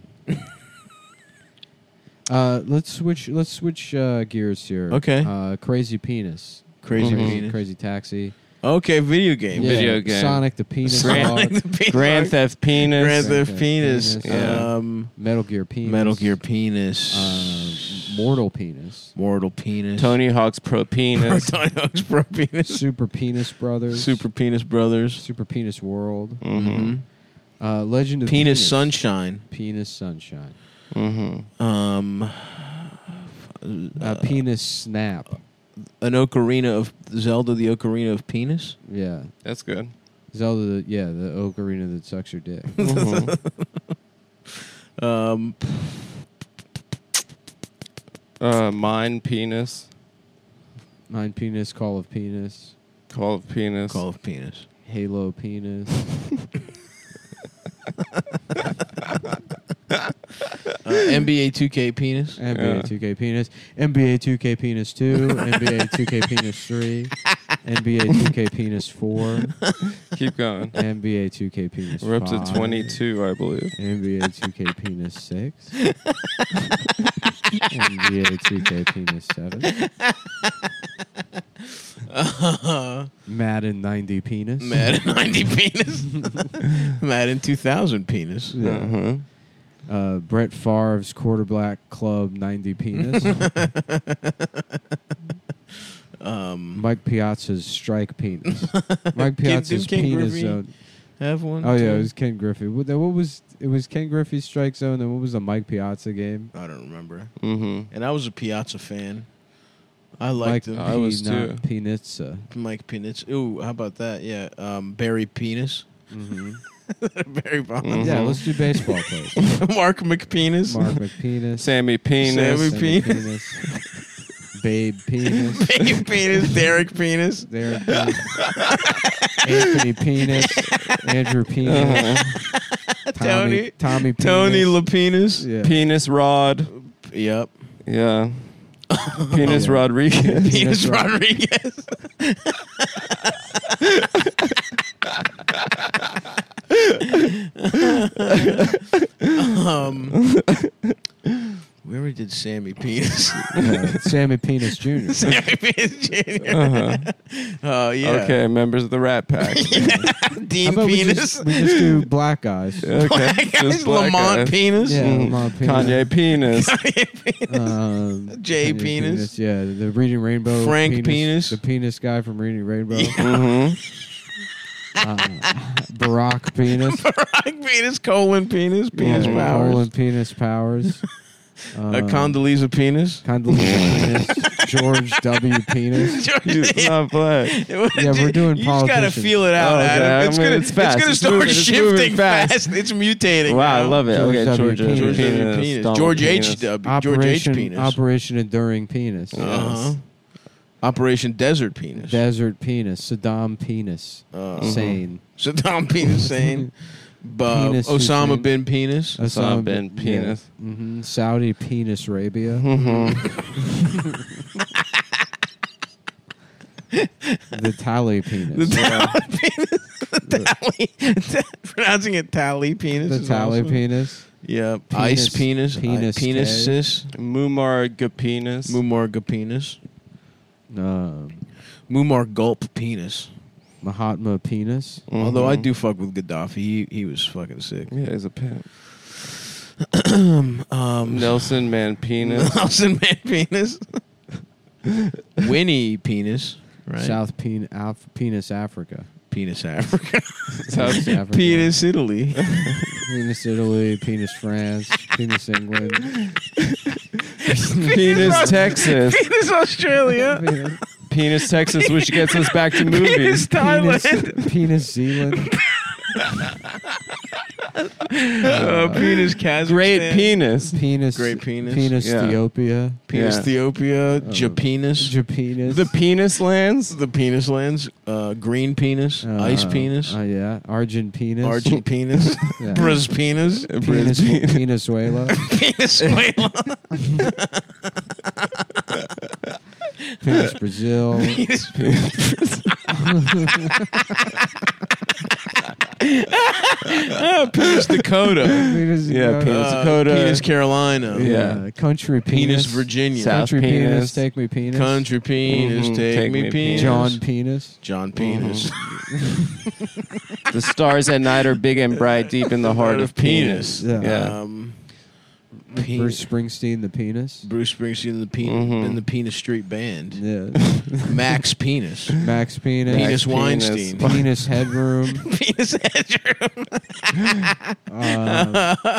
Speaker 1: uh, let's switch. Let's switch uh, gears here.
Speaker 2: Okay.
Speaker 1: Uh, Crazy Penis.
Speaker 2: Crazy
Speaker 3: Mhm.
Speaker 2: penis.
Speaker 1: Crazy Taxi.
Speaker 2: Okay, video game.
Speaker 1: Yeah,
Speaker 3: Video game.
Speaker 1: Sonic the Penis
Speaker 3: Grand-
Speaker 1: Dog.
Speaker 2: Like the penis
Speaker 3: Grand
Speaker 2: dog.
Speaker 3: Theft Penis.
Speaker 2: Grand Theft
Speaker 1: Theft
Speaker 2: Penis.
Speaker 1: Penis.
Speaker 3: Yeah.
Speaker 2: Um,
Speaker 1: Metal Gear Penis.
Speaker 2: Metal Gear Penis.
Speaker 1: Uh, Mortal Penis.
Speaker 2: Mortal Penis.
Speaker 3: Tony Hawk's Pro Penis.
Speaker 2: Tony Hawk's Pro Penis.
Speaker 1: Super Penis Brothers.
Speaker 2: Super Penis Brothers.
Speaker 1: Super Penis World.
Speaker 3: Mm-hmm.
Speaker 1: Uh, Legend of
Speaker 2: Penis,
Speaker 1: Penis.
Speaker 2: Sunshine.
Speaker 1: Penis Sunshine.
Speaker 3: Mm-hmm.
Speaker 2: Um,
Speaker 1: Uh, penis Snap.
Speaker 2: an Ocarina of Zelda, the Ocarina of Penis.
Speaker 1: Yeah.
Speaker 3: That's good.
Speaker 1: Zelda, the, yeah, the ocarina that sucks your dick.
Speaker 3: Mhm.
Speaker 2: Um,
Speaker 3: uh, Mine Penis.
Speaker 1: Mine Penis, Call of Penis,
Speaker 3: Call of Penis.
Speaker 2: Call of Penis.
Speaker 1: Halo Penis,
Speaker 2: Uh, N B A two K Penis.
Speaker 1: N B A
Speaker 3: Yeah.
Speaker 1: two K Penis, N B A two K Penis two, N B A two K Penis three, N B A two K Penis four,
Speaker 3: Keep going.
Speaker 1: N B A two K Penis
Speaker 3: We're up to
Speaker 1: five,
Speaker 3: twenty-two, I believe.
Speaker 1: N B A two K Penis six, N B A two K Penis seven,
Speaker 2: Uh,
Speaker 1: Madden ninety Penis,
Speaker 2: Madden ninety Penis. Madden two thousand Penis.
Speaker 1: Yeah.
Speaker 3: Uh-huh.
Speaker 1: uh, Brett Favre's Quarterback Club ninety Penis,
Speaker 2: Um,
Speaker 1: Mike Piazza's Strike Penis, Mike Piazza's
Speaker 2: didn't Ken
Speaker 1: Penis
Speaker 2: Griffey
Speaker 1: Zone.
Speaker 2: have one.
Speaker 1: Oh yeah,
Speaker 2: too?
Speaker 1: it was Ken Griffey. What, what was it? Was Ken Griffey's Strike Zone? And what was the Mike Piazza game?
Speaker 2: I don't remember.
Speaker 3: Mm-hmm.
Speaker 2: And I was a Piazza fan. I
Speaker 1: Mike
Speaker 2: liked him.
Speaker 3: I was
Speaker 1: Pina-
Speaker 3: too.
Speaker 1: Pinizza.
Speaker 2: Mike Penis. Ooh, how about that? Yeah. Um, Barry Penis.
Speaker 1: Mm-hmm.
Speaker 2: Barry Bonds.
Speaker 3: Mhm.
Speaker 1: Yeah, let's do baseball players.
Speaker 2: Mark McPenis.
Speaker 1: Mark McPenis,
Speaker 3: Sammy Penis.
Speaker 2: Sammy
Speaker 1: Sammy
Speaker 2: Penis.
Speaker 1: Penis, Babe Penis,
Speaker 2: Babe Penis. Derek Penis.
Speaker 1: Derek Penis, Anthony Penis, Andrew Penis,
Speaker 3: Uh-huh.
Speaker 1: Tommy, Tommy Penis.
Speaker 2: Tony Lapenis.
Speaker 1: Yeah.
Speaker 3: Penis Rod.
Speaker 2: Yep.
Speaker 3: Yeah. Penis
Speaker 1: Yeah.
Speaker 3: Rodriguez.
Speaker 1: Penis
Speaker 2: Penis
Speaker 1: Rod-
Speaker 2: Rodriguez. um, we already did Sammy Penis.
Speaker 1: Uh, Sammy Penis Junior
Speaker 2: Sammy Penis Junior
Speaker 3: Uh-huh.
Speaker 2: Oh yeah.
Speaker 3: Okay, members of the Rat Pack.
Speaker 1: How
Speaker 2: Dean
Speaker 1: about we
Speaker 2: Penis.
Speaker 1: just, we just do black guys?
Speaker 3: Okay.
Speaker 2: Black guys.
Speaker 3: just black
Speaker 2: Lamont
Speaker 3: guys.
Speaker 2: Penis.
Speaker 1: Yeah,
Speaker 3: Mm.
Speaker 1: Lamont Penis.
Speaker 3: Kanye Penis.
Speaker 1: Um,
Speaker 2: Jay
Speaker 1: Kanye
Speaker 2: Penis.
Speaker 1: Yeah, the Reading Rainbow.
Speaker 2: Frank Penis.
Speaker 1: The penis guy from Reading Rainbow.
Speaker 3: Mm-hmm.
Speaker 1: uh, Barack Penis.
Speaker 2: Barack Penis. Colon Penis. Penis
Speaker 3: Mhm.
Speaker 2: Powers.
Speaker 1: Colin Penis Powers. Um,
Speaker 2: Uh, Condoleezza Penis.
Speaker 1: Condoleezza Penis. George W. Penis.
Speaker 3: He's not black.
Speaker 1: Yeah, we're doing
Speaker 2: You just gotta
Speaker 1: politicians.
Speaker 2: feel it out,
Speaker 3: Oh, okay.
Speaker 2: Adam.
Speaker 3: I
Speaker 2: It's
Speaker 3: mean,
Speaker 2: gonna,
Speaker 3: it's fast.
Speaker 2: gonna
Speaker 3: It's
Speaker 2: start
Speaker 3: moving- it's moving
Speaker 2: shifting
Speaker 3: fast.
Speaker 2: fast. It's mutating.
Speaker 3: Wow, I
Speaker 2: now.
Speaker 3: love it.
Speaker 1: George
Speaker 3: Okay,
Speaker 1: W.
Speaker 3: George H.
Speaker 1: Penis.
Speaker 2: George W.
Speaker 3: Penis.
Speaker 2: Penis.
Speaker 3: Donald
Speaker 2: George H.
Speaker 3: Penis.
Speaker 2: W. George H.
Speaker 1: Operation,
Speaker 2: Penis.
Speaker 1: Operation Enduring Penis.
Speaker 2: Uh-huh. Operation Desert Penis.
Speaker 1: Desert Penis. Saddam Penis.
Speaker 2: Uh,
Speaker 1: Sane.
Speaker 2: Saddam Penis saying. Uh,
Speaker 1: Penis
Speaker 2: Osama
Speaker 1: Hussein.
Speaker 2: bin Penis.
Speaker 3: Osama bin Penis.
Speaker 1: Yeah. hmm Saudi Penis Arabia.
Speaker 3: Mm-hmm.
Speaker 1: The Tally Penis.
Speaker 2: The Tally Penis. Tally. Pronouncing it Tally Penis.
Speaker 1: The
Speaker 2: is
Speaker 1: Tally
Speaker 2: awesome.
Speaker 1: Penis.
Speaker 2: Yep.
Speaker 1: Penis-
Speaker 2: Ice Penis.
Speaker 1: penis
Speaker 2: I- Penis
Speaker 1: K.
Speaker 2: sis.
Speaker 3: Muammar Penis.
Speaker 2: Mumarga Penis.
Speaker 1: Um,
Speaker 2: Muammar Gulp penis.
Speaker 1: Mahatma penis.
Speaker 2: Although I
Speaker 3: Mhm.
Speaker 2: do fuck with Gaddafi. He, he was fucking sick.
Speaker 3: Yeah, he's a pimp.
Speaker 2: um,
Speaker 3: Nelson Man penis.
Speaker 2: Nelson Man penis. Winnie penis. Right.
Speaker 1: South pen- Af- penis Africa.
Speaker 2: Penis Africa.
Speaker 3: South
Speaker 1: Penis Africa.
Speaker 2: Penis Italy.
Speaker 1: Penis Italy. Penis France. Penis England.
Speaker 3: Penis Texas.
Speaker 2: Penis Australia.
Speaker 1: Penis,
Speaker 3: Penis Texas, which gets us back to movies.
Speaker 2: Thailand.
Speaker 1: penis, penis Zealand.
Speaker 2: Uh, penis Kazakhstan.
Speaker 3: Great penis.
Speaker 1: Penis.
Speaker 2: Great penis.
Speaker 1: Penis
Speaker 3: Yeah.
Speaker 1: Ethiopia.
Speaker 2: Penis
Speaker 3: Yeah.
Speaker 2: Ethiopia. Japenis.
Speaker 1: Japenis.
Speaker 3: The penis lands.
Speaker 2: The penis lands. Uh, green penis.
Speaker 1: Uh,
Speaker 2: ice penis.
Speaker 1: Uh, yeah. Argent penis.
Speaker 2: Argent penis.
Speaker 1: Yeah.
Speaker 2: Brazz penis.
Speaker 1: Penis. Venezuela.
Speaker 2: Venezuela.
Speaker 1: Penis Brazil.
Speaker 2: Penis. Ah, penis Dakota.
Speaker 1: Penis,
Speaker 3: Yeah, penis
Speaker 2: Uh,
Speaker 3: Dakota.
Speaker 2: Penis Carolina.
Speaker 3: Yeah.
Speaker 1: Yeah. Country
Speaker 2: Penis
Speaker 1: penis.
Speaker 2: Virginia.
Speaker 3: South
Speaker 1: Country penis.
Speaker 3: penis.
Speaker 1: Take me penis.
Speaker 2: Country penis.
Speaker 3: Mhm.
Speaker 2: Take, me penis.
Speaker 1: John penis.
Speaker 2: John penis.
Speaker 3: The stars at night are big and bright, deep in the heart of penis.
Speaker 1: Yeah.
Speaker 3: Yeah.
Speaker 2: Um, pe-
Speaker 1: Bruce Springsteen, the penis.
Speaker 2: Bruce Springsteen and the penis
Speaker 3: Mhm.
Speaker 2: and the Penis Street Band.
Speaker 1: Yeah.
Speaker 2: Max Penis.
Speaker 1: Max penis.
Speaker 2: Penis
Speaker 3: Penis.
Speaker 2: Weinstein.
Speaker 1: Penis headroom.
Speaker 2: Penis Hedgeroom.
Speaker 1: Um,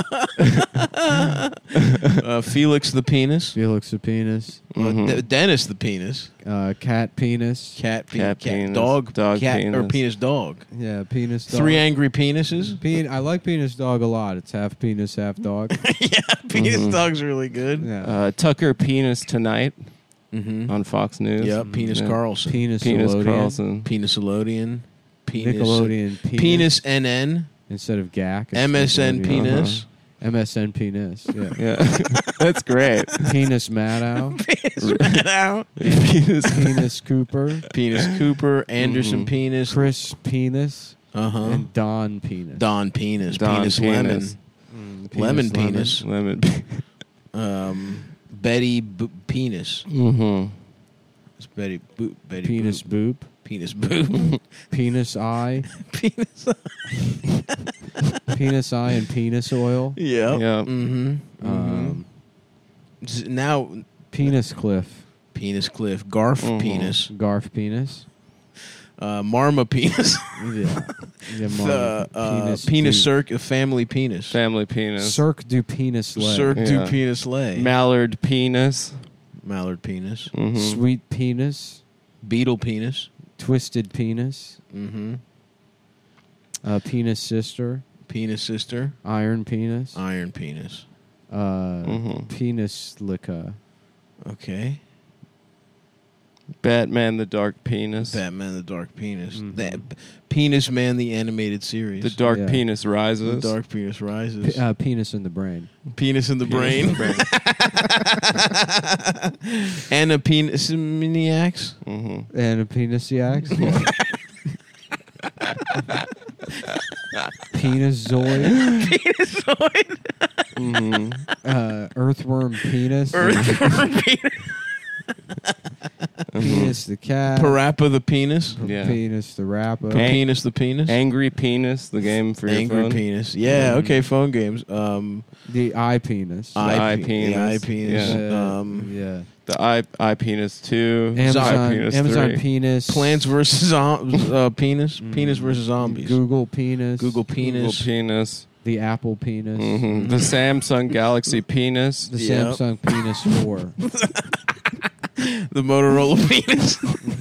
Speaker 2: uh, Felix the penis.
Speaker 1: Felix the penis.
Speaker 2: Uh,
Speaker 3: Mhm.
Speaker 2: De- Dennis the penis.
Speaker 1: Uh, cat penis.
Speaker 2: Cat, pe-
Speaker 3: Cat penis.
Speaker 2: Dog.
Speaker 3: Dog
Speaker 2: cat or
Speaker 3: penis.
Speaker 2: penis dog.
Speaker 1: Yeah, penis dog.
Speaker 2: Three angry penises.
Speaker 1: Pen- I like penis dog a lot. It's half penis, half dog.
Speaker 2: Yeah, penis
Speaker 3: Mhm.
Speaker 2: dog's really good.
Speaker 1: Yeah.
Speaker 3: Uh, Tucker Penis Tonight
Speaker 2: Mm-hmm.
Speaker 3: on Fox News.
Speaker 2: Yep, Penis
Speaker 3: Yeah.
Speaker 2: Carlson.
Speaker 1: Penis
Speaker 3: Penis
Speaker 1: Nickelodeon.
Speaker 3: Carlson.
Speaker 2: Penis-olodian. Penis.
Speaker 1: Nickelodeon penis.
Speaker 2: Penis N N.
Speaker 1: Instead of G A C. it's
Speaker 2: M S N
Speaker 1: Nickelodeon.
Speaker 2: penis.
Speaker 1: M S N penis. Yeah.
Speaker 3: Yeah, that's great.
Speaker 1: Penis Maddow.
Speaker 2: Penis Maddow.
Speaker 3: Penis.
Speaker 1: Penis Cooper.
Speaker 2: Penis Cooper. Anderson
Speaker 3: Mhm.
Speaker 2: penis.
Speaker 1: Chris Penis.
Speaker 2: Uh huh.
Speaker 1: And Don Penis.
Speaker 2: Don penis.
Speaker 3: Don
Speaker 2: penis,
Speaker 3: penis.
Speaker 1: Mm,
Speaker 2: Lemon. Lemon
Speaker 1: lemon.
Speaker 2: penis.
Speaker 3: Lemon.
Speaker 2: Um, Betty B- penis.
Speaker 3: Mm-hmm.
Speaker 2: It's Betty Boop. Betty
Speaker 1: Penis
Speaker 2: Boop.
Speaker 1: Boop.
Speaker 2: Penis Boop.
Speaker 1: Penis Eye.
Speaker 2: Penis.
Speaker 1: Penis Eye and Penis Oil.
Speaker 2: Yeah.
Speaker 3: Yeah.
Speaker 2: Mm-hmm.
Speaker 1: Um,
Speaker 2: Z- Now,
Speaker 1: Penis Cliff.
Speaker 2: Penis Cliff. Garf
Speaker 3: Mhm.
Speaker 2: penis.
Speaker 1: Garf Penis.
Speaker 2: Uh, Marma penis.
Speaker 1: Yeah. yeah Mom.
Speaker 2: the, uh, penis
Speaker 1: penis
Speaker 2: Cirque. A family penis.
Speaker 3: Family penis.
Speaker 1: Cirque du Penis Lay.
Speaker 2: Cirque du
Speaker 3: Yeah.
Speaker 2: penis lay.
Speaker 3: Mallard penis.
Speaker 2: Mallard penis.
Speaker 3: Mhm.
Speaker 1: Sweet Penis.
Speaker 2: Beetle penis.
Speaker 1: Twisted Penis.
Speaker 2: Mm-hmm.
Speaker 1: Uh, penis Sister.
Speaker 2: Penis sister.
Speaker 1: Iron Penis.
Speaker 2: Iron penis.
Speaker 1: Uh,
Speaker 3: Mhm.
Speaker 1: Penis Licka.
Speaker 2: Okay.
Speaker 3: Batman the Dark Penis.
Speaker 2: Batman the Dark Penis.
Speaker 1: Mhm.
Speaker 2: That Penis Man the animated series.
Speaker 3: The Dark
Speaker 1: Yeah.
Speaker 3: Penis
Speaker 2: The
Speaker 3: Rises.
Speaker 2: Dark Penis rises.
Speaker 1: P- uh, penis in the brain.
Speaker 2: penis in the
Speaker 3: Penis in
Speaker 2: brain.
Speaker 3: the brain.
Speaker 2: And a penis maniacs.
Speaker 3: Mhm.
Speaker 1: And a penis yaks. Penis Zoid.
Speaker 2: Penisoid.
Speaker 3: Mhm.
Speaker 1: Uh, earthworm Penis.
Speaker 2: Earthworm penis.
Speaker 1: Penis the cat.
Speaker 2: Parappa the penis.
Speaker 3: Yeah.
Speaker 1: Penis the rapper.
Speaker 3: Ang-
Speaker 2: Penis the penis.
Speaker 3: Angry Penis, the game for your
Speaker 2: Angry
Speaker 3: phone.
Speaker 2: penis. Yeah.
Speaker 3: Mhm.
Speaker 2: Okay. Phone games. Um.
Speaker 1: The eye penis.
Speaker 3: eye
Speaker 2: pe-
Speaker 3: penis.
Speaker 2: The eye penis.
Speaker 1: Uh,
Speaker 2: Um.
Speaker 1: yeah.
Speaker 3: The eye, eye Penis two.
Speaker 1: Amazon,
Speaker 3: Eye Penis
Speaker 1: Amazon
Speaker 3: three.
Speaker 1: Penis.
Speaker 2: Plants versus zom- uh, penis. Penis versus zombies.
Speaker 1: Google Penis.
Speaker 2: Google
Speaker 3: Google
Speaker 2: penis.
Speaker 3: Penis.
Speaker 1: The Apple Penis.
Speaker 3: Mhm. The Samsung Galaxy Penis.
Speaker 1: The
Speaker 2: Yep.
Speaker 1: Samsung Penis four.
Speaker 2: The Motorola penis.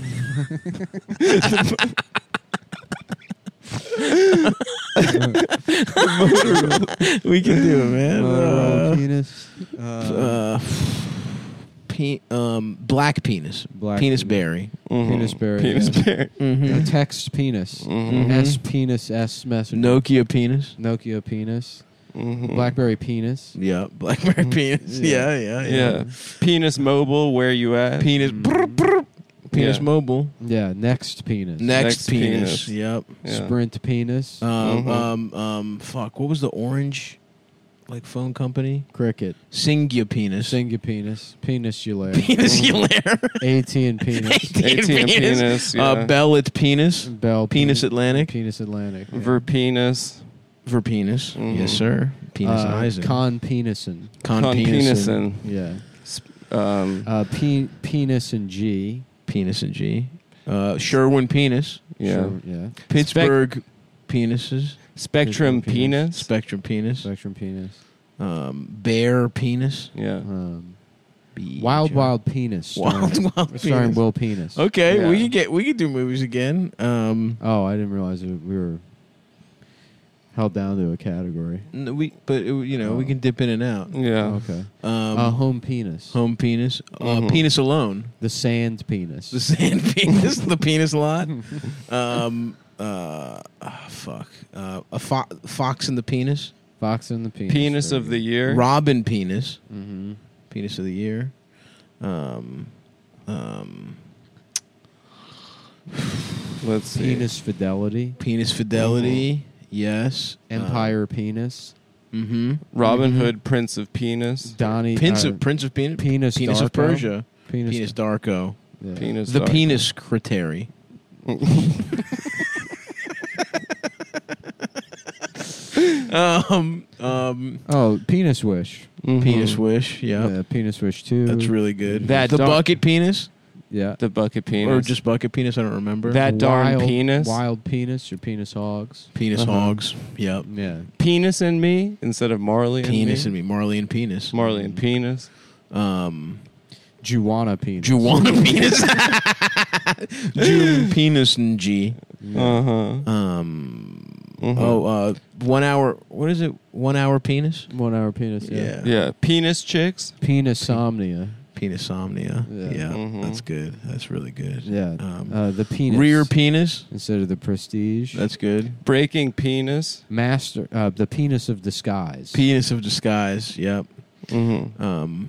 Speaker 2: We can do it, man.
Speaker 1: Motorola
Speaker 2: Uh,
Speaker 1: Penis. Uh,
Speaker 2: uh, pe- um, black penis.
Speaker 1: Black
Speaker 2: penis
Speaker 1: penis.
Speaker 2: berry.
Speaker 3: Mhm.
Speaker 1: Penis berry,
Speaker 3: Penis
Speaker 1: yeah.
Speaker 3: berry.
Speaker 2: Mm-hmm.
Speaker 1: a text penis.
Speaker 3: Mhm.
Speaker 1: S penis S messenger.
Speaker 2: Nokia penis.
Speaker 1: Nokia penis.
Speaker 3: Mhm.
Speaker 1: Blackberry penis.
Speaker 2: Yeah, Blackberry penis. Yeah, yeah, yeah.
Speaker 3: Yeah. Penis Mobile, where you at?
Speaker 2: Penis. brr, brr. Penis
Speaker 3: Yeah.
Speaker 2: mobile.
Speaker 1: Yeah. Next penis.
Speaker 2: Next,
Speaker 3: Next
Speaker 2: penis.
Speaker 3: penis.
Speaker 2: Yep.
Speaker 3: Yeah.
Speaker 1: Sprint penis.
Speaker 2: Um,
Speaker 3: Mhm.
Speaker 2: um, um, fuck. What was the orange? like phone company.
Speaker 1: Cricket.
Speaker 2: Singular penis.
Speaker 1: Singa penis. Penis Ulaire.
Speaker 2: Penis Ulaire.
Speaker 1: AT and penis.
Speaker 2: AT&T
Speaker 3: AT and penis. Yeah.
Speaker 2: Uh, Bell at penis.
Speaker 1: Bell.
Speaker 2: Penis
Speaker 1: pe-
Speaker 2: Atlantic.
Speaker 1: Penis Atlantic. yeah.
Speaker 3: Verpenis.
Speaker 2: Verpenis.
Speaker 3: Mhm.
Speaker 2: Yes, sir. Penis
Speaker 1: Uh,
Speaker 2: Eisen.
Speaker 1: Con Penison.
Speaker 2: Con
Speaker 3: Con
Speaker 2: penis.
Speaker 3: Penison.
Speaker 1: Yeah.
Speaker 3: Um,
Speaker 1: Uh, pe- penis and G.
Speaker 2: Penis and G. Uh, Sherwin penis.
Speaker 3: yeah.
Speaker 1: Sure, yeah.
Speaker 2: Pittsburgh penises.
Speaker 3: Spectrum
Speaker 1: Spectrum
Speaker 3: penis.
Speaker 2: Spectrum penis.
Speaker 1: Spectrum penis.
Speaker 2: Um, bear penis.
Speaker 3: Yeah.
Speaker 1: Um,
Speaker 2: B-
Speaker 1: Wild
Speaker 2: J-
Speaker 1: Wild Penis. Starring,
Speaker 2: Wild Wild
Speaker 1: starring
Speaker 2: Penis.
Speaker 1: Will Penis.
Speaker 2: Okay,
Speaker 3: Yeah.
Speaker 2: we could get we could do movies again. Um,
Speaker 1: Oh, I didn't realize that we were held down to a category.
Speaker 2: n- we but it, you know we
Speaker 1: Oh.
Speaker 2: can dip in and out.
Speaker 3: Yeah.
Speaker 1: Okay.
Speaker 2: Um,
Speaker 1: uh, home penis.
Speaker 2: home penis. Uh,
Speaker 3: Mhm.
Speaker 2: Penis alone.
Speaker 1: The sand penis.
Speaker 2: The sand penis. The penis lot. Um. Uh. ah, fuck. Uh. A fo- fox in the penis.
Speaker 1: Fox and the penis.
Speaker 3: Penis of the year.
Speaker 2: Robin penis.
Speaker 1: Mm-hmm.
Speaker 2: Penis of the year. Um. Um.
Speaker 3: Let's see.
Speaker 1: Penis fidelity.
Speaker 2: Penis fidelity. Yes.
Speaker 1: Empire penis.
Speaker 2: Uh, mm-hmm.
Speaker 3: Robin
Speaker 1: Mhm.
Speaker 3: Hood, Prince of Penis.
Speaker 1: Donnie.
Speaker 2: Prince
Speaker 1: uh,
Speaker 2: of Prince of Penis.
Speaker 1: Penis.
Speaker 2: Penis of
Speaker 1: Darko.
Speaker 2: Persia.
Speaker 1: Penis.
Speaker 2: Penis Darko.
Speaker 1: yeah.
Speaker 3: Penis.
Speaker 2: The
Speaker 3: Dark.
Speaker 2: penis secretary. um. Um.
Speaker 1: Oh, penis wish.
Speaker 3: Mhm.
Speaker 2: Penis wish. Yeah.
Speaker 1: Yeah, penis wish too.
Speaker 2: That's really good.
Speaker 3: That
Speaker 2: the
Speaker 3: dark-
Speaker 2: bucket penis,
Speaker 1: yeah.
Speaker 3: The bucket penis.
Speaker 2: or just bucket penis. I don't remember.
Speaker 3: That darn
Speaker 1: wild,
Speaker 3: penis.
Speaker 1: Wild penis or penis hogs.
Speaker 2: penis
Speaker 3: Uh-huh.
Speaker 2: hogs. Yep.
Speaker 1: Yeah.
Speaker 3: Penis in me instead of Marley
Speaker 2: Penis
Speaker 3: in
Speaker 2: and me. Marley and penis.
Speaker 3: me. Marley and penis.
Speaker 2: Um.
Speaker 1: Juana penis.
Speaker 2: Juwana penis. June penis and G.
Speaker 1: Yeah.
Speaker 3: Uh huh.
Speaker 2: Um.
Speaker 3: Mhm.
Speaker 2: Oh. Uh. One hour. What is it? One hour penis.
Speaker 1: One hour penis. Yeah.
Speaker 2: Yeah.
Speaker 3: Yeah. Penis chicks.
Speaker 1: Penisomnia.
Speaker 2: Penisomnia.
Speaker 1: Yeah.
Speaker 2: Yeah.
Speaker 3: Mhm.
Speaker 2: That's good. That's really good.
Speaker 1: Yeah.
Speaker 2: Um,
Speaker 1: uh, the penis.
Speaker 2: Rear penis.
Speaker 1: instead of the prestige.
Speaker 2: That's good.
Speaker 3: Breaking penis.
Speaker 1: Master. Uh, the penis of disguise.
Speaker 2: Penis of disguise. Yep.
Speaker 3: Mm-hmm.
Speaker 2: Um.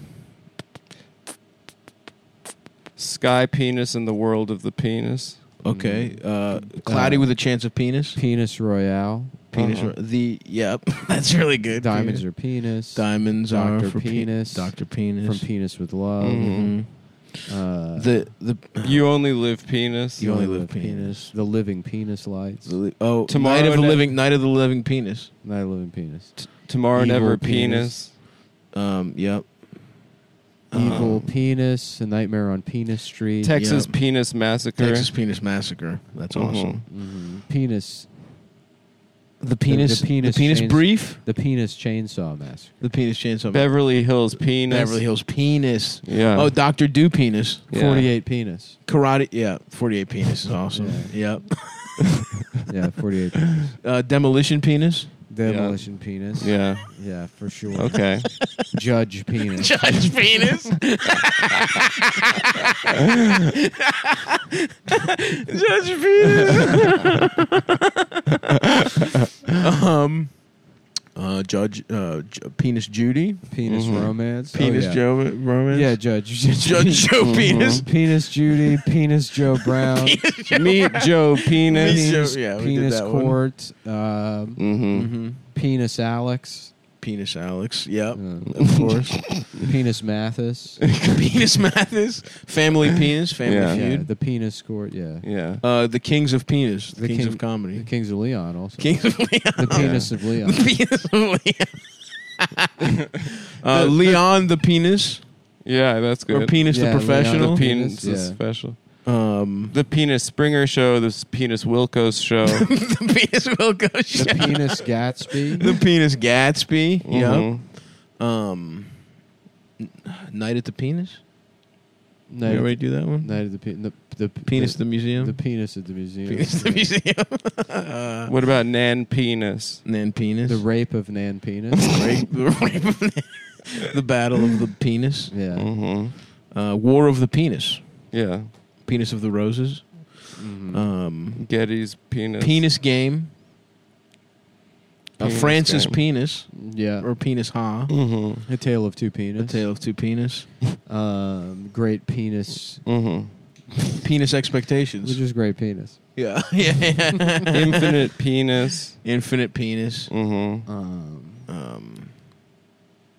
Speaker 3: Sky penis in the world of the penis.
Speaker 2: Okay. Uh. Cloudy
Speaker 1: Uh,
Speaker 2: with a chance of penis.
Speaker 1: Penis royale.
Speaker 2: Penis.
Speaker 3: Uh-huh.
Speaker 2: The. Yep. That's really good.
Speaker 1: Diamonds
Speaker 2: Penis.
Speaker 1: are penis.
Speaker 2: Diamonds
Speaker 1: Doctor
Speaker 2: are for pe-
Speaker 1: Penis.
Speaker 2: Doctor Penis.
Speaker 1: From Penis with Love.
Speaker 3: Mhm.
Speaker 1: Uh,
Speaker 2: The the
Speaker 3: You only live penis.
Speaker 2: You only live penis.
Speaker 1: The living penis lights.
Speaker 2: the li- oh
Speaker 3: Tomorrow
Speaker 2: night of the
Speaker 3: ne-
Speaker 2: living night of the living penis.
Speaker 1: Night of living penis.
Speaker 3: Tomorrow
Speaker 1: Evil
Speaker 3: never
Speaker 1: penis.
Speaker 3: penis.
Speaker 2: Um. Yep.
Speaker 1: Evil
Speaker 2: Um,
Speaker 1: penis. A Nightmare on Penis Street.
Speaker 3: Texas
Speaker 2: Yep.
Speaker 3: penis massacre.
Speaker 2: Texas Penis Massacre. That's
Speaker 3: Mhm.
Speaker 2: awesome.
Speaker 1: Mhm. Penis.
Speaker 2: The penis.
Speaker 1: the penis
Speaker 2: The penis
Speaker 1: chains-
Speaker 2: brief.
Speaker 1: The penis chainsaw massacre.
Speaker 2: The penis chainsaw.
Speaker 3: Beverly Hills penis.
Speaker 2: Beverly Hills penis.
Speaker 3: Yeah.
Speaker 2: Oh, Doctor Do penis.
Speaker 3: Yeah.
Speaker 1: Forty-eight penis.
Speaker 2: Karate. Yeah. Forty-eight penis is awesome. Yep.
Speaker 1: Yeah, forty-eight. penis.
Speaker 2: Uh, demolition penis.
Speaker 1: Demolition penis.
Speaker 3: Yeah.
Speaker 1: Yeah, for sure.
Speaker 3: Okay.
Speaker 1: Judge penis.
Speaker 2: Judge penis. Judge penis. um. Uh, Judge. Uh, J- penis Judy.
Speaker 1: Penis
Speaker 3: Mhm.
Speaker 1: romance.
Speaker 2: Penis
Speaker 1: oh, yeah.
Speaker 2: Joe romance.
Speaker 1: Yeah, Judge.
Speaker 2: Judge Joe
Speaker 3: Mhm.
Speaker 2: penis.
Speaker 1: Penis Judy. Penis Joe Brown.
Speaker 3: Meet Joe penis.
Speaker 2: Meet Joe-
Speaker 1: Penis,
Speaker 2: yeah, we did
Speaker 1: penis
Speaker 2: that one.
Speaker 1: Court. Um,
Speaker 3: Mm-hmm.
Speaker 2: Mm-hmm.
Speaker 1: Penis Alex.
Speaker 2: Penis Alex. Yep.
Speaker 1: Uh,
Speaker 2: Of course.
Speaker 1: Penis Mathis.
Speaker 2: Penis Mathis. Family penis. Family
Speaker 3: Yeah.
Speaker 1: Yeah,
Speaker 2: feud.
Speaker 1: the Penis Court. Yeah.
Speaker 3: Yeah.
Speaker 2: Uh, the Kings of Penis. The,
Speaker 1: The
Speaker 2: Kings
Speaker 1: King-
Speaker 2: of Comedy.
Speaker 1: The Kings of Leon also.
Speaker 2: Kings of Leon.
Speaker 1: The penis of Leon.
Speaker 2: The penis of Leon. uh, Leon the penis.
Speaker 3: Yeah, that's good.
Speaker 2: Or penis
Speaker 1: Yeah,
Speaker 2: the professional.
Speaker 1: Leon
Speaker 3: the penis
Speaker 1: Penis,
Speaker 3: is
Speaker 1: yeah.
Speaker 3: special.
Speaker 2: Um,
Speaker 3: The Penis Springer Show, the Penis Wilkos Show.
Speaker 2: the penis Wilco
Speaker 1: The
Speaker 2: show.
Speaker 1: Penis Gatsby.
Speaker 2: The penis Gatsby.
Speaker 3: Mhm.
Speaker 2: Yep. Um, N- Night at the Penis.
Speaker 1: Night,
Speaker 2: Did you
Speaker 1: of,
Speaker 2: already do that one?
Speaker 1: Night of the pe- the, the
Speaker 2: Penis
Speaker 1: the,
Speaker 2: the museum.
Speaker 1: the penis at the museum.
Speaker 2: penis the museum. uh,
Speaker 3: What about Nan Penis?
Speaker 2: Nan penis.
Speaker 1: The rape of Nan Penis.
Speaker 2: rape, the rape of Nan. The battle of the penis.
Speaker 1: Yeah.
Speaker 3: Mm-hmm.
Speaker 2: Uh, War of the penis.
Speaker 3: Yeah.
Speaker 2: Penis of the roses.
Speaker 1: Mhm.
Speaker 2: Um,
Speaker 3: Getty's penis.
Speaker 2: penis game. Uh,
Speaker 3: Penis
Speaker 2: Francis
Speaker 3: game.
Speaker 2: penis
Speaker 1: yeah.
Speaker 2: or penis ha.
Speaker 3: Mm-hmm.
Speaker 1: A Tale of Two Penis.
Speaker 2: A tale of two penis.
Speaker 1: Um, great penis.
Speaker 3: Mm-hmm.
Speaker 2: Penis expectations.
Speaker 1: Which is great penis.
Speaker 2: yeah, yeah, yeah.
Speaker 3: Infinite penis.
Speaker 2: Infinite penis.
Speaker 3: Mm-hmm.
Speaker 1: Um,
Speaker 2: Um,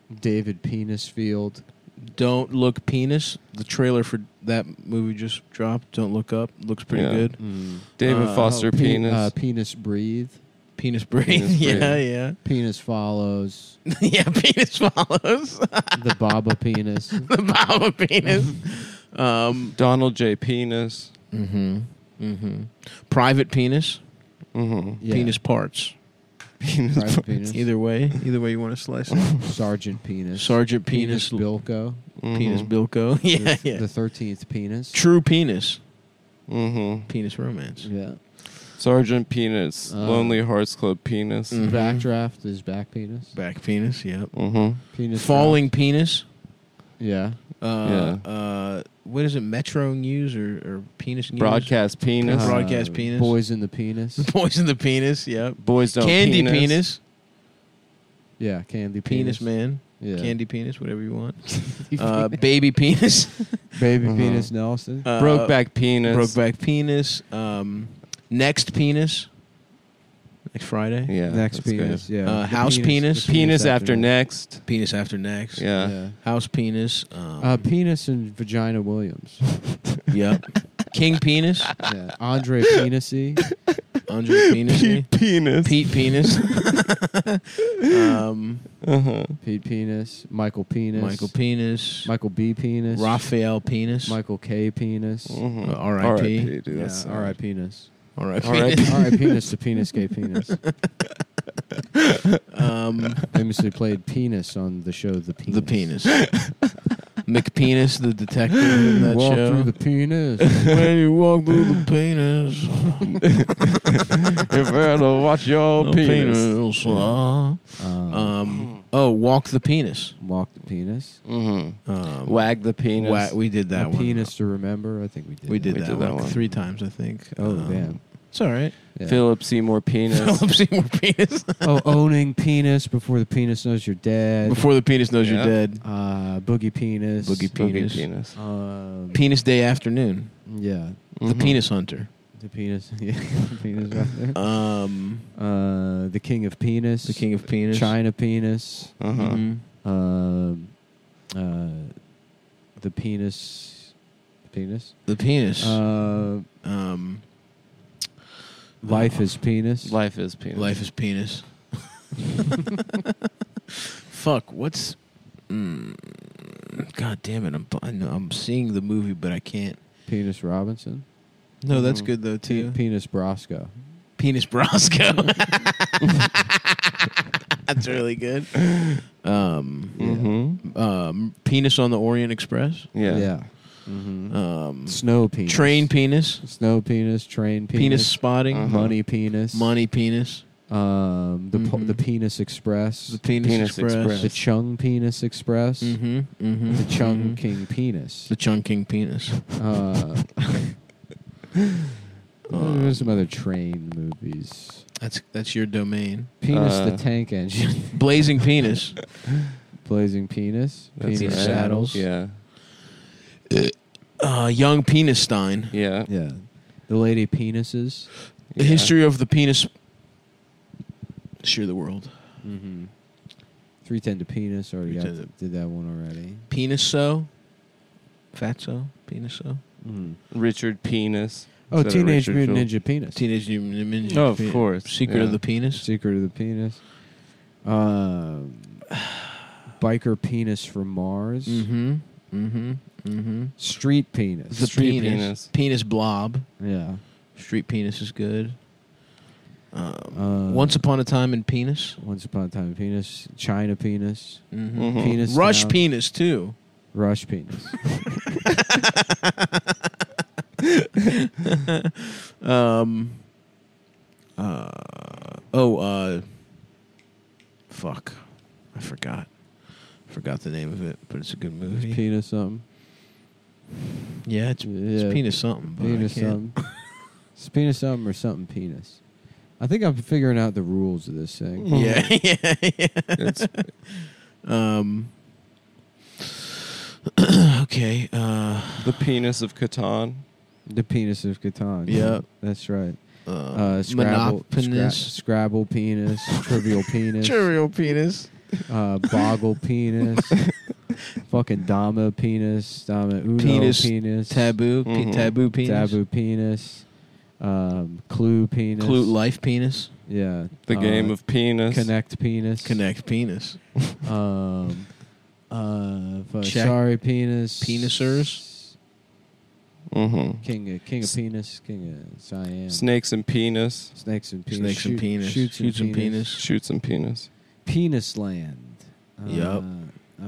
Speaker 1: David Penisfield.
Speaker 2: Don't Look Penis. The trailer for that movie just dropped. Don't Look Up. Looks pretty
Speaker 3: Yeah.
Speaker 2: good.
Speaker 1: Mm.
Speaker 3: David
Speaker 2: Uh,
Speaker 3: Foster
Speaker 1: Pe-
Speaker 3: Penis.
Speaker 1: Uh, penis breathe.
Speaker 2: Penis Breathe.
Speaker 3: Penis
Speaker 2: yeah,
Speaker 3: Breathe.
Speaker 2: yeah.
Speaker 1: Penis follows.
Speaker 2: yeah, Penis Follows.
Speaker 1: The Baba penis.
Speaker 2: the Baba Penis. Um,
Speaker 3: Donald J. Penis.
Speaker 2: mm-hmm. Mm-hmm. Private Penis.
Speaker 3: Mm-hmm.
Speaker 1: Yeah.
Speaker 2: Penis Parts.
Speaker 3: Penis.
Speaker 1: Private penis.
Speaker 2: Either way. Either way you want to slice it.
Speaker 1: Sergeant penis.
Speaker 2: Sergeant Penis.
Speaker 1: Penis Bilko.
Speaker 2: Penis
Speaker 3: Mhm.
Speaker 2: Bilko. yeah,
Speaker 1: the,
Speaker 2: yeah.
Speaker 1: The thirteenth penis.
Speaker 2: True Penis.
Speaker 3: Mhm.
Speaker 2: Penis Romance.
Speaker 1: Yeah.
Speaker 3: Sergeant Penis.
Speaker 1: Uh,
Speaker 3: Lonely Hearts Club Penis.
Speaker 2: Mhm.
Speaker 1: Backdraft is back penis.
Speaker 2: Back Penis, yep.
Speaker 3: Mm-hmm.
Speaker 1: Penis.
Speaker 2: Falling Penis.
Speaker 1: draft. Yeah.
Speaker 2: Uh, uh, what is it? Metro News or, or Penis News?
Speaker 3: Broadcast Penis.
Speaker 2: Uh, Broadcast penis.
Speaker 1: Boys in the penis.
Speaker 2: Boys in the Penis, yep.
Speaker 3: Boys don't
Speaker 2: Candy
Speaker 3: penis.
Speaker 2: Penis.
Speaker 1: Yeah. Candy
Speaker 2: Penis
Speaker 1: penis.
Speaker 2: Man.
Speaker 1: Yeah.
Speaker 2: Candy Penis, whatever you want. uh, baby Penis.
Speaker 1: Baby
Speaker 3: Uh-huh.
Speaker 1: penis Nelson.
Speaker 2: Uh,
Speaker 3: Brokeback Penis.
Speaker 2: Brokeback Penis. Um, next Penis. Next Friday.
Speaker 3: Yeah.
Speaker 1: Next
Speaker 3: that's good.
Speaker 1: penis. Yeah.
Speaker 2: Uh,
Speaker 1: The
Speaker 2: house penis.
Speaker 1: the
Speaker 3: Penis after
Speaker 1: next.
Speaker 3: next.
Speaker 2: Penis after next.
Speaker 3: Yeah.
Speaker 1: Yeah.
Speaker 2: House Penis. Um,
Speaker 1: Uh, penis and vagina Williams.
Speaker 2: yep. King Penis.
Speaker 1: Yeah. Andre Penisy.
Speaker 2: Andre Penis.
Speaker 3: Penis.
Speaker 2: Pete Penis. um,
Speaker 3: Uh-huh.
Speaker 1: Pete Penis. Michael Penis.
Speaker 2: Michael Penis.
Speaker 1: Michael B. Penis.
Speaker 2: Raphael Penis.
Speaker 1: Michael K. Penis.
Speaker 3: Mhm.
Speaker 2: Uh, R I P.
Speaker 3: dude.
Speaker 1: Yeah.
Speaker 3: That's
Speaker 1: R I Penis.
Speaker 2: All right.
Speaker 3: All right.
Speaker 1: R I Penis to Penis Gay Penis.
Speaker 2: um,
Speaker 1: Famously played Penis on the show The Penis.
Speaker 2: the penis. McPenis, the detective in that
Speaker 1: Walk
Speaker 2: show.
Speaker 1: through the penis.
Speaker 2: when you walk through the penis,
Speaker 3: You better watch your
Speaker 2: the
Speaker 3: penis.
Speaker 2: penis. uh,
Speaker 1: Um,
Speaker 2: Um, oh, walk the penis.
Speaker 1: walk the penis.
Speaker 3: Mm-hmm.
Speaker 2: Um,
Speaker 3: Wag the penis.
Speaker 2: wa- we did that
Speaker 1: a
Speaker 2: one.
Speaker 1: penis to remember. I think we did.
Speaker 2: We did
Speaker 3: We
Speaker 2: that,
Speaker 3: did
Speaker 2: one,
Speaker 3: that one.
Speaker 2: three times, I think.
Speaker 1: Oh
Speaker 2: Um,
Speaker 1: damn.
Speaker 2: It's all right.
Speaker 1: Yeah.
Speaker 3: Philip Seymour Penis.
Speaker 2: Philip Seymour Penis.
Speaker 1: Oh, owning penis before the penis knows you're dead.
Speaker 2: Before the penis knows
Speaker 3: Yeah.
Speaker 2: you're dead.
Speaker 1: uh, boogie penis.
Speaker 2: Boogie
Speaker 3: Boogie
Speaker 2: penis.
Speaker 3: penis.
Speaker 1: Um,
Speaker 2: Penis Day Afternoon.
Speaker 1: yeah.
Speaker 2: The
Speaker 3: Mhm.
Speaker 2: Penis Hunter.
Speaker 1: The penis. Yeah. the penis right there.
Speaker 2: Um,
Speaker 1: Uh, the king of penis.
Speaker 2: the King of Penis.
Speaker 1: China penis.
Speaker 3: Uh-huh.
Speaker 2: Mhm.
Speaker 1: Um, uh, the penis. Penis.
Speaker 2: The penis.
Speaker 1: Uh,
Speaker 2: um,
Speaker 1: life is penis.
Speaker 3: Life is penis.
Speaker 2: Life is penis. Fuck. What's? Mm, God damn it! I'm I know, I'm seeing the movie, but I can't.
Speaker 1: Penis Robinson.
Speaker 2: No, that's
Speaker 3: Mhm.
Speaker 2: good though
Speaker 1: Pe-
Speaker 2: too.
Speaker 1: penis Brosco.
Speaker 2: Penis Brosco. That's really good. Um,
Speaker 3: Mm-hmm.
Speaker 2: um, Penis on the Orient Express.
Speaker 3: Yeah.
Speaker 1: Yeah. Mm-hmm.
Speaker 2: Um,
Speaker 1: Snow penis.
Speaker 2: Train penis.
Speaker 1: Snow penis. Train penis.
Speaker 2: Penis spotting.
Speaker 3: Uh-huh.
Speaker 1: Money penis.
Speaker 2: Money penis.
Speaker 1: Um, the po-
Speaker 2: Mhm.
Speaker 1: the penis express.
Speaker 2: The Penis,
Speaker 3: Penis
Speaker 2: Express.
Speaker 3: Express.
Speaker 1: the Chung penis express.
Speaker 2: Mm-hmm. Mm-hmm.
Speaker 1: The Chung
Speaker 2: mhm.
Speaker 1: King penis.
Speaker 2: The Chung King penis.
Speaker 1: Uh, there's some other train movies.
Speaker 2: That's that's your domain.
Speaker 1: Penis
Speaker 3: Uh,
Speaker 1: the tank engine.
Speaker 2: Blazing penis.
Speaker 1: Blazing penis.
Speaker 3: That's
Speaker 1: penis
Speaker 3: right.
Speaker 1: saddles.
Speaker 3: Yeah.
Speaker 2: Uh, young Penis Stein.
Speaker 3: Yeah.
Speaker 1: Yeah. The lady penises.
Speaker 2: The
Speaker 3: Yeah.
Speaker 2: history of the penis. History of the world.
Speaker 1: Mm-hmm. three ten to penis. Already got,
Speaker 2: three ten
Speaker 1: did that one already.
Speaker 2: Penis so. Fatso. Penis so.
Speaker 1: Mm.
Speaker 3: Richard Penis.
Speaker 1: Oh,
Speaker 3: Instead of
Speaker 1: Teenage
Speaker 3: Richard
Speaker 1: Mutant
Speaker 3: Phil-
Speaker 1: Ninja Penis.
Speaker 2: Teenage Mutant Ninja.
Speaker 3: Oh, of
Speaker 2: Pe-
Speaker 3: course.
Speaker 2: Secret
Speaker 3: Yeah.
Speaker 2: of the Penis.
Speaker 1: Secret of the Penis. Um, biker penis from Mars.
Speaker 2: Mm-hmm. Mm-hmm. Mm-hmm.
Speaker 1: Street penis.
Speaker 2: The
Speaker 3: Street
Speaker 2: penis.
Speaker 3: penis.
Speaker 2: Penis blob.
Speaker 1: yeah.
Speaker 2: Street penis is good. Um,
Speaker 1: Uh,
Speaker 2: Once Upon a Time in Penis.
Speaker 1: Once upon a time, in penis. China penis.
Speaker 2: Mm-hmm.
Speaker 3: Mhm.
Speaker 1: Penis.
Speaker 2: Rush
Speaker 1: Town,
Speaker 2: penis too.
Speaker 1: Rush penis.
Speaker 2: um. Uh. Oh. Uh. Fuck. I forgot. Forgot the name of it, but it's a good movie.
Speaker 1: penis something.
Speaker 2: yeah, it's,
Speaker 1: Yeah.
Speaker 2: it's penis something. But
Speaker 1: Penis
Speaker 2: I can't.
Speaker 1: something. It's penis something or something penis. I think I'm figuring out the rules of this thing.
Speaker 2: Yeah, yeah, yeah.
Speaker 3: It's
Speaker 2: Um. okay. Uh.
Speaker 3: the penis of Catan.
Speaker 1: The penis of Catan.
Speaker 2: Yeah.
Speaker 1: That's right.
Speaker 2: Uh,
Speaker 1: Uh, Scrabble,
Speaker 2: Monopenis.
Speaker 1: Scra- Scrabble penis, trivial penis,
Speaker 2: Trivial penis.
Speaker 1: uh, Boggle penis, fucking Dama penis, Dama Uno
Speaker 2: Penis,
Speaker 1: penis,
Speaker 2: Taboo, pe-
Speaker 3: Mhm.
Speaker 2: taboo penis,
Speaker 1: Taboo penis, um, Clue penis,
Speaker 2: Clue life penis,
Speaker 1: yeah,
Speaker 3: The
Speaker 1: uh,
Speaker 3: game of penis.
Speaker 1: Connect penis,
Speaker 2: Connect penis,
Speaker 1: um, uh, f-
Speaker 2: Check.
Speaker 1: sorry penis,
Speaker 2: Penisers.
Speaker 3: Mm-hmm.
Speaker 1: king of king of penis, king of Siam,
Speaker 3: Snakes and penis.
Speaker 1: snakes and penis,
Speaker 2: Snakes and
Speaker 1: shoot-
Speaker 2: penis,
Speaker 1: shoots,
Speaker 2: shoots and penis.
Speaker 3: Shoots and penis.
Speaker 1: penis land.
Speaker 2: Yup.
Speaker 1: Uh,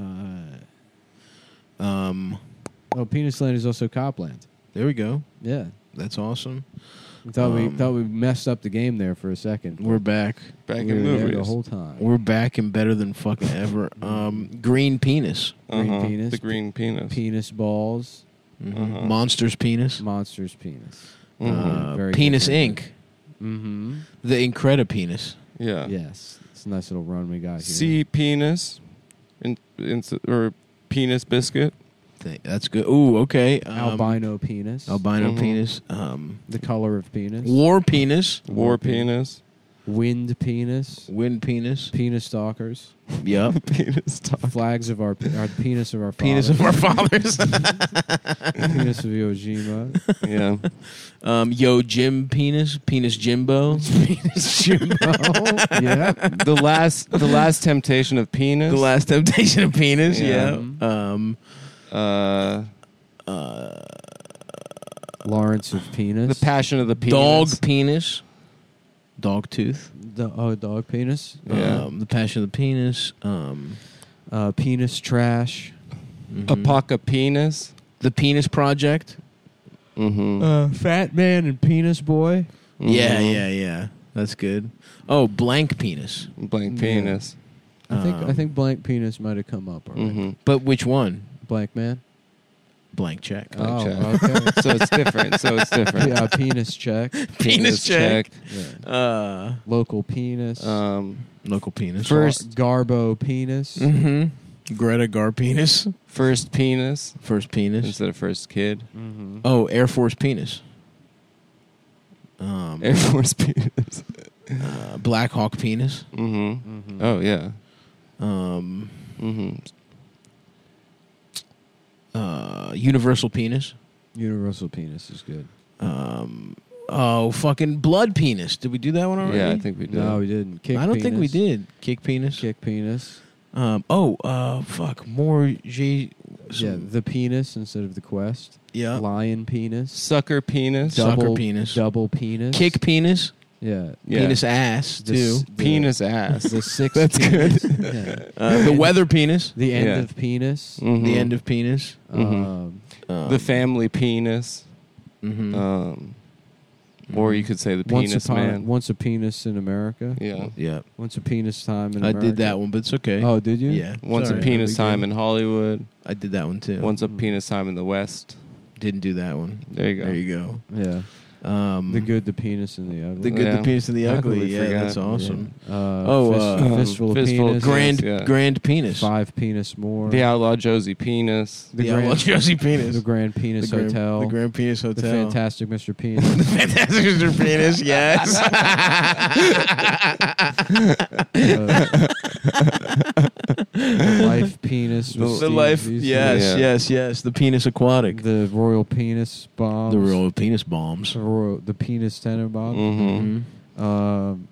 Speaker 1: uh,
Speaker 2: Um,
Speaker 1: oh, penis land is also Copland.
Speaker 2: there we go.
Speaker 1: Yeah.
Speaker 2: That's awesome.
Speaker 1: We thought we
Speaker 2: Um,
Speaker 1: thought we messed up the game there for a second.
Speaker 2: We're back.
Speaker 3: Back
Speaker 1: we
Speaker 3: in
Speaker 1: were there
Speaker 3: movies.
Speaker 1: the whole time.
Speaker 2: We're back and better than fucking ever. Um, green penis.
Speaker 1: Green
Speaker 3: Uh-huh.
Speaker 1: penis.
Speaker 3: The green penis.
Speaker 1: Penis balls,
Speaker 2: Mhm.
Speaker 3: Uh-huh.
Speaker 2: Monsters penis.
Speaker 1: monsters penis.
Speaker 3: Mhm.
Speaker 2: Uh,
Speaker 1: Very
Speaker 2: penis
Speaker 1: different.
Speaker 2: Inc.
Speaker 1: Mm-hmm.
Speaker 2: The Increda penis.
Speaker 3: yeah.
Speaker 1: Yes, it's a nice little run we got here.
Speaker 3: Sea penis. In, in, or penis biscuit.
Speaker 2: Thing. That's good. Ooh, okay. Um,
Speaker 1: albino penis.
Speaker 2: Albino
Speaker 3: Mhm.
Speaker 2: penis. Um,
Speaker 1: The color of penis.
Speaker 2: war penis.
Speaker 3: War penis.
Speaker 1: Wind penis.
Speaker 2: Wind penis.
Speaker 1: Penis stalkers.
Speaker 2: Yup.
Speaker 3: Penis talk.
Speaker 1: Flags of our, pe- our penis of our
Speaker 2: Penis
Speaker 1: fathers.
Speaker 2: of our fathers.
Speaker 1: Penis of Iwo Jima.
Speaker 3: Yeah.
Speaker 2: um, yo, Jim penis. Penis Jimbo. penis Jimbo.
Speaker 1: yeah.
Speaker 3: The last the last temptation of penis.
Speaker 2: The Last Temptation of Penis.
Speaker 3: Yeah.
Speaker 2: Yeah. Um,
Speaker 3: uh
Speaker 2: uh,
Speaker 1: Lawrence of penis.
Speaker 3: the passion of the penis.
Speaker 2: dog penis. Dog tooth.
Speaker 1: Do- oh, dog penis.
Speaker 3: Yeah.
Speaker 2: Um, the Passion of the Penis. Um,
Speaker 1: Uh, penis trash.
Speaker 2: mhm.
Speaker 3: Apoca penis.
Speaker 2: The Penis Project.
Speaker 3: Mm-hmm.
Speaker 1: Uh, fat man and penis boy.
Speaker 2: Yeah, yeah, yeah. That's good. Oh, blank penis.
Speaker 3: Blank
Speaker 1: Yeah.
Speaker 3: penis.
Speaker 1: I think
Speaker 2: Um,
Speaker 1: I think blank penis might have come up already.
Speaker 3: Mm-hmm.
Speaker 2: But which one?
Speaker 1: Blank man.
Speaker 2: Blank check.
Speaker 3: Blank
Speaker 1: oh,
Speaker 3: check.
Speaker 1: okay.
Speaker 3: So it's different. So it's different.
Speaker 1: Yeah, penis check.
Speaker 2: Penis check.
Speaker 1: Yeah.
Speaker 2: Uh,
Speaker 1: Local penis.
Speaker 3: Um,
Speaker 2: local penis.
Speaker 3: First-
Speaker 1: Garbo penis.
Speaker 2: Mm-hmm. Greta Gar penis.
Speaker 3: first penis
Speaker 2: First penis.
Speaker 3: instead of first kid.
Speaker 1: Mm-hmm.
Speaker 2: Oh, Air Force penis. Um,
Speaker 3: Air Force penis.
Speaker 2: uh, Black Hawk penis.
Speaker 3: Mm-hmm.
Speaker 1: Mm-hmm.
Speaker 3: Oh yeah.
Speaker 2: Um,
Speaker 3: Mm-hmm.
Speaker 2: uh, Universal penis.
Speaker 1: Universal penis is good.
Speaker 2: Um, oh, fucking blood penis. Did we do that one already?
Speaker 3: Yeah, I think we did.
Speaker 1: No, we didn't. Kick
Speaker 2: I don't
Speaker 1: penis.
Speaker 2: think we did. Kick penis.
Speaker 1: Kick penis.
Speaker 2: Um, oh, uh, fuck. More J.
Speaker 1: Yeah, the penis instead of the quest.
Speaker 2: Yeah.
Speaker 1: Lion penis.
Speaker 3: Sucker penis.
Speaker 2: Sucker
Speaker 1: Double
Speaker 2: penis.
Speaker 1: Double penis.
Speaker 2: Kick penis.
Speaker 1: Yeah.
Speaker 3: Yeah.
Speaker 2: Penis ass,
Speaker 1: The
Speaker 2: too.
Speaker 1: s- the-
Speaker 3: Penis ass.
Speaker 1: The six.
Speaker 3: That's
Speaker 1: penis. Yeah.
Speaker 2: Uh, the weather penis.
Speaker 1: The end
Speaker 3: Yeah.
Speaker 1: of penis.
Speaker 3: Mhm.
Speaker 2: The end of penis.
Speaker 3: Mhm.
Speaker 1: Um,
Speaker 2: Um,
Speaker 3: The family penis.
Speaker 2: mhm.
Speaker 3: Um, or you could say the
Speaker 1: once
Speaker 3: penis
Speaker 1: upon
Speaker 3: man.
Speaker 1: once a penis in America.
Speaker 3: Yeah.
Speaker 2: yeah.
Speaker 1: Once a penis time in
Speaker 2: I
Speaker 1: America.
Speaker 2: did that one, but it's okay.
Speaker 1: Oh, did you?
Speaker 2: Yeah.
Speaker 3: Once
Speaker 2: Sorry.
Speaker 3: a penis
Speaker 1: There we go.
Speaker 3: time in Hollywood.
Speaker 2: I did that one, too.
Speaker 3: Once a penis time in the West.
Speaker 2: Didn't do that one.
Speaker 3: There you go.
Speaker 2: There you go.
Speaker 1: Yeah.
Speaker 2: Um,
Speaker 1: The good, the penis, and the ugly.
Speaker 2: The good,
Speaker 3: Yeah.
Speaker 2: the penis, and the
Speaker 3: How could
Speaker 2: ugly.
Speaker 3: we
Speaker 2: Yeah,
Speaker 3: forget?
Speaker 2: that's awesome.
Speaker 1: Yeah. Uh,
Speaker 2: Oh,
Speaker 1: fist,
Speaker 2: uh,
Speaker 1: fistful of
Speaker 3: fistful of
Speaker 1: penis.
Speaker 2: Grand,
Speaker 3: yeah.
Speaker 2: grand penis.
Speaker 1: Five penis more.
Speaker 3: The outlaw Josie penis.
Speaker 1: The
Speaker 2: The
Speaker 1: grand,
Speaker 2: outlaw Josie penis.
Speaker 1: The Grand Penis
Speaker 2: the grand,
Speaker 1: Hotel.
Speaker 2: The Grand Penis
Speaker 1: The
Speaker 2: Hotel.
Speaker 1: Fantastic Mister Penis.
Speaker 2: Fantastic Mister Penis. Yes.
Speaker 1: the Life Penis. with
Speaker 2: the
Speaker 1: Steve
Speaker 2: life.
Speaker 1: Buscemi.
Speaker 2: Yes,
Speaker 3: Yeah.
Speaker 2: yes, yes. The penis aquatic.
Speaker 1: The Royal Penis Bombs.
Speaker 2: The real penis bombs.
Speaker 1: The, Royal, the Penis Tenor Bomb.
Speaker 3: Mm-hmm.
Speaker 2: Mhm.
Speaker 1: Um,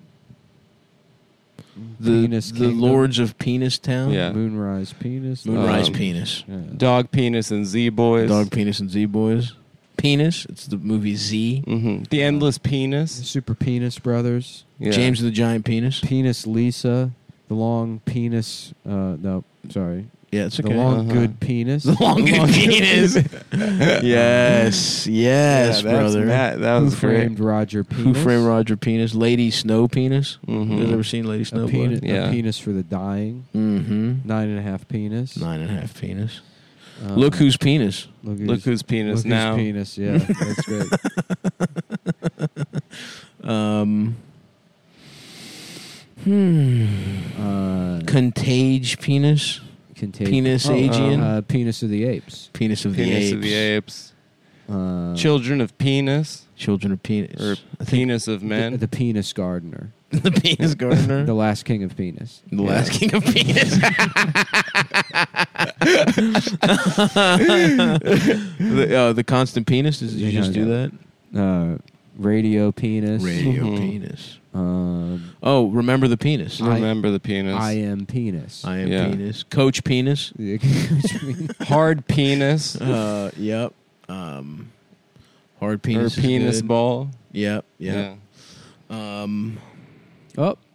Speaker 2: The
Speaker 1: Penis
Speaker 2: the
Speaker 1: Kingdom.
Speaker 2: Lords of Penis Town.
Speaker 3: Yeah.
Speaker 1: Moonrise Penis.
Speaker 2: Moonrise
Speaker 3: Um,
Speaker 2: Penis.
Speaker 1: Yeah.
Speaker 3: Dog penis and Z boys.
Speaker 2: Dog Penis and Z Boys. Penis. It's the movie Z.
Speaker 3: Mm-hmm. The endless
Speaker 1: The
Speaker 3: penis.
Speaker 1: Super Penis Brothers.
Speaker 3: Yeah.
Speaker 2: James the Giant Penis.
Speaker 1: Penis Lisa. The Long Penis. Uh, no, sorry.
Speaker 2: Yeah, it's
Speaker 1: The
Speaker 2: okay.
Speaker 1: Long
Speaker 3: Uh-huh.
Speaker 1: Good Penis.
Speaker 2: The long good penis. Yes, yes,
Speaker 3: Yeah, that's
Speaker 2: brother.
Speaker 3: That, that
Speaker 1: Who
Speaker 3: was great.
Speaker 1: Framed Roger Penis.
Speaker 2: Who Framed Roger Penis? Lady Snow Penis.
Speaker 3: Mhm.
Speaker 2: You guys ever seen Lady
Speaker 1: A
Speaker 2: Snow?
Speaker 1: penis,
Speaker 3: Yeah.
Speaker 1: a penis for the dying.
Speaker 2: Mm-hmm.
Speaker 1: Nine and a half penis.
Speaker 2: Nine and a half penis.
Speaker 1: Uh,
Speaker 2: Look who's penis.
Speaker 1: Look
Speaker 3: Look whose penis
Speaker 1: look
Speaker 3: now.
Speaker 1: Whose penis. Yeah, that's great.
Speaker 2: Um. Hmm.
Speaker 1: Uh,
Speaker 2: Contage penis.
Speaker 1: Contagion.
Speaker 2: Penis
Speaker 1: Oh,
Speaker 2: Aegean.
Speaker 1: Uh, penis of the apes.
Speaker 2: Penis of
Speaker 3: Penis
Speaker 2: the apes.
Speaker 3: of the apes.
Speaker 1: Uh,
Speaker 3: Children of penis.
Speaker 2: Children of penis.
Speaker 3: Or
Speaker 2: I think
Speaker 3: penis of men.
Speaker 1: The, the penis gardener.
Speaker 2: the penis gardener.
Speaker 1: The last king of penis.
Speaker 2: The last king of penis. the, uh, the constant penis. Did you
Speaker 1: Yeah,
Speaker 2: just do
Speaker 1: yeah.
Speaker 2: that?
Speaker 1: Uh, radio penis.
Speaker 2: Radio
Speaker 3: Mhm.
Speaker 2: penis.
Speaker 1: Um,
Speaker 2: Oh, remember the penis.
Speaker 1: I-
Speaker 3: Remember the penis.
Speaker 1: I am penis.
Speaker 2: I am
Speaker 3: Yeah.
Speaker 2: penis. Coach penis.
Speaker 3: Hard penis.
Speaker 2: Uh, yep. Um, hard
Speaker 3: Or
Speaker 2: penis. is
Speaker 3: penis
Speaker 2: good.
Speaker 3: ball.
Speaker 2: Yep. Yep. Um,
Speaker 1: oh,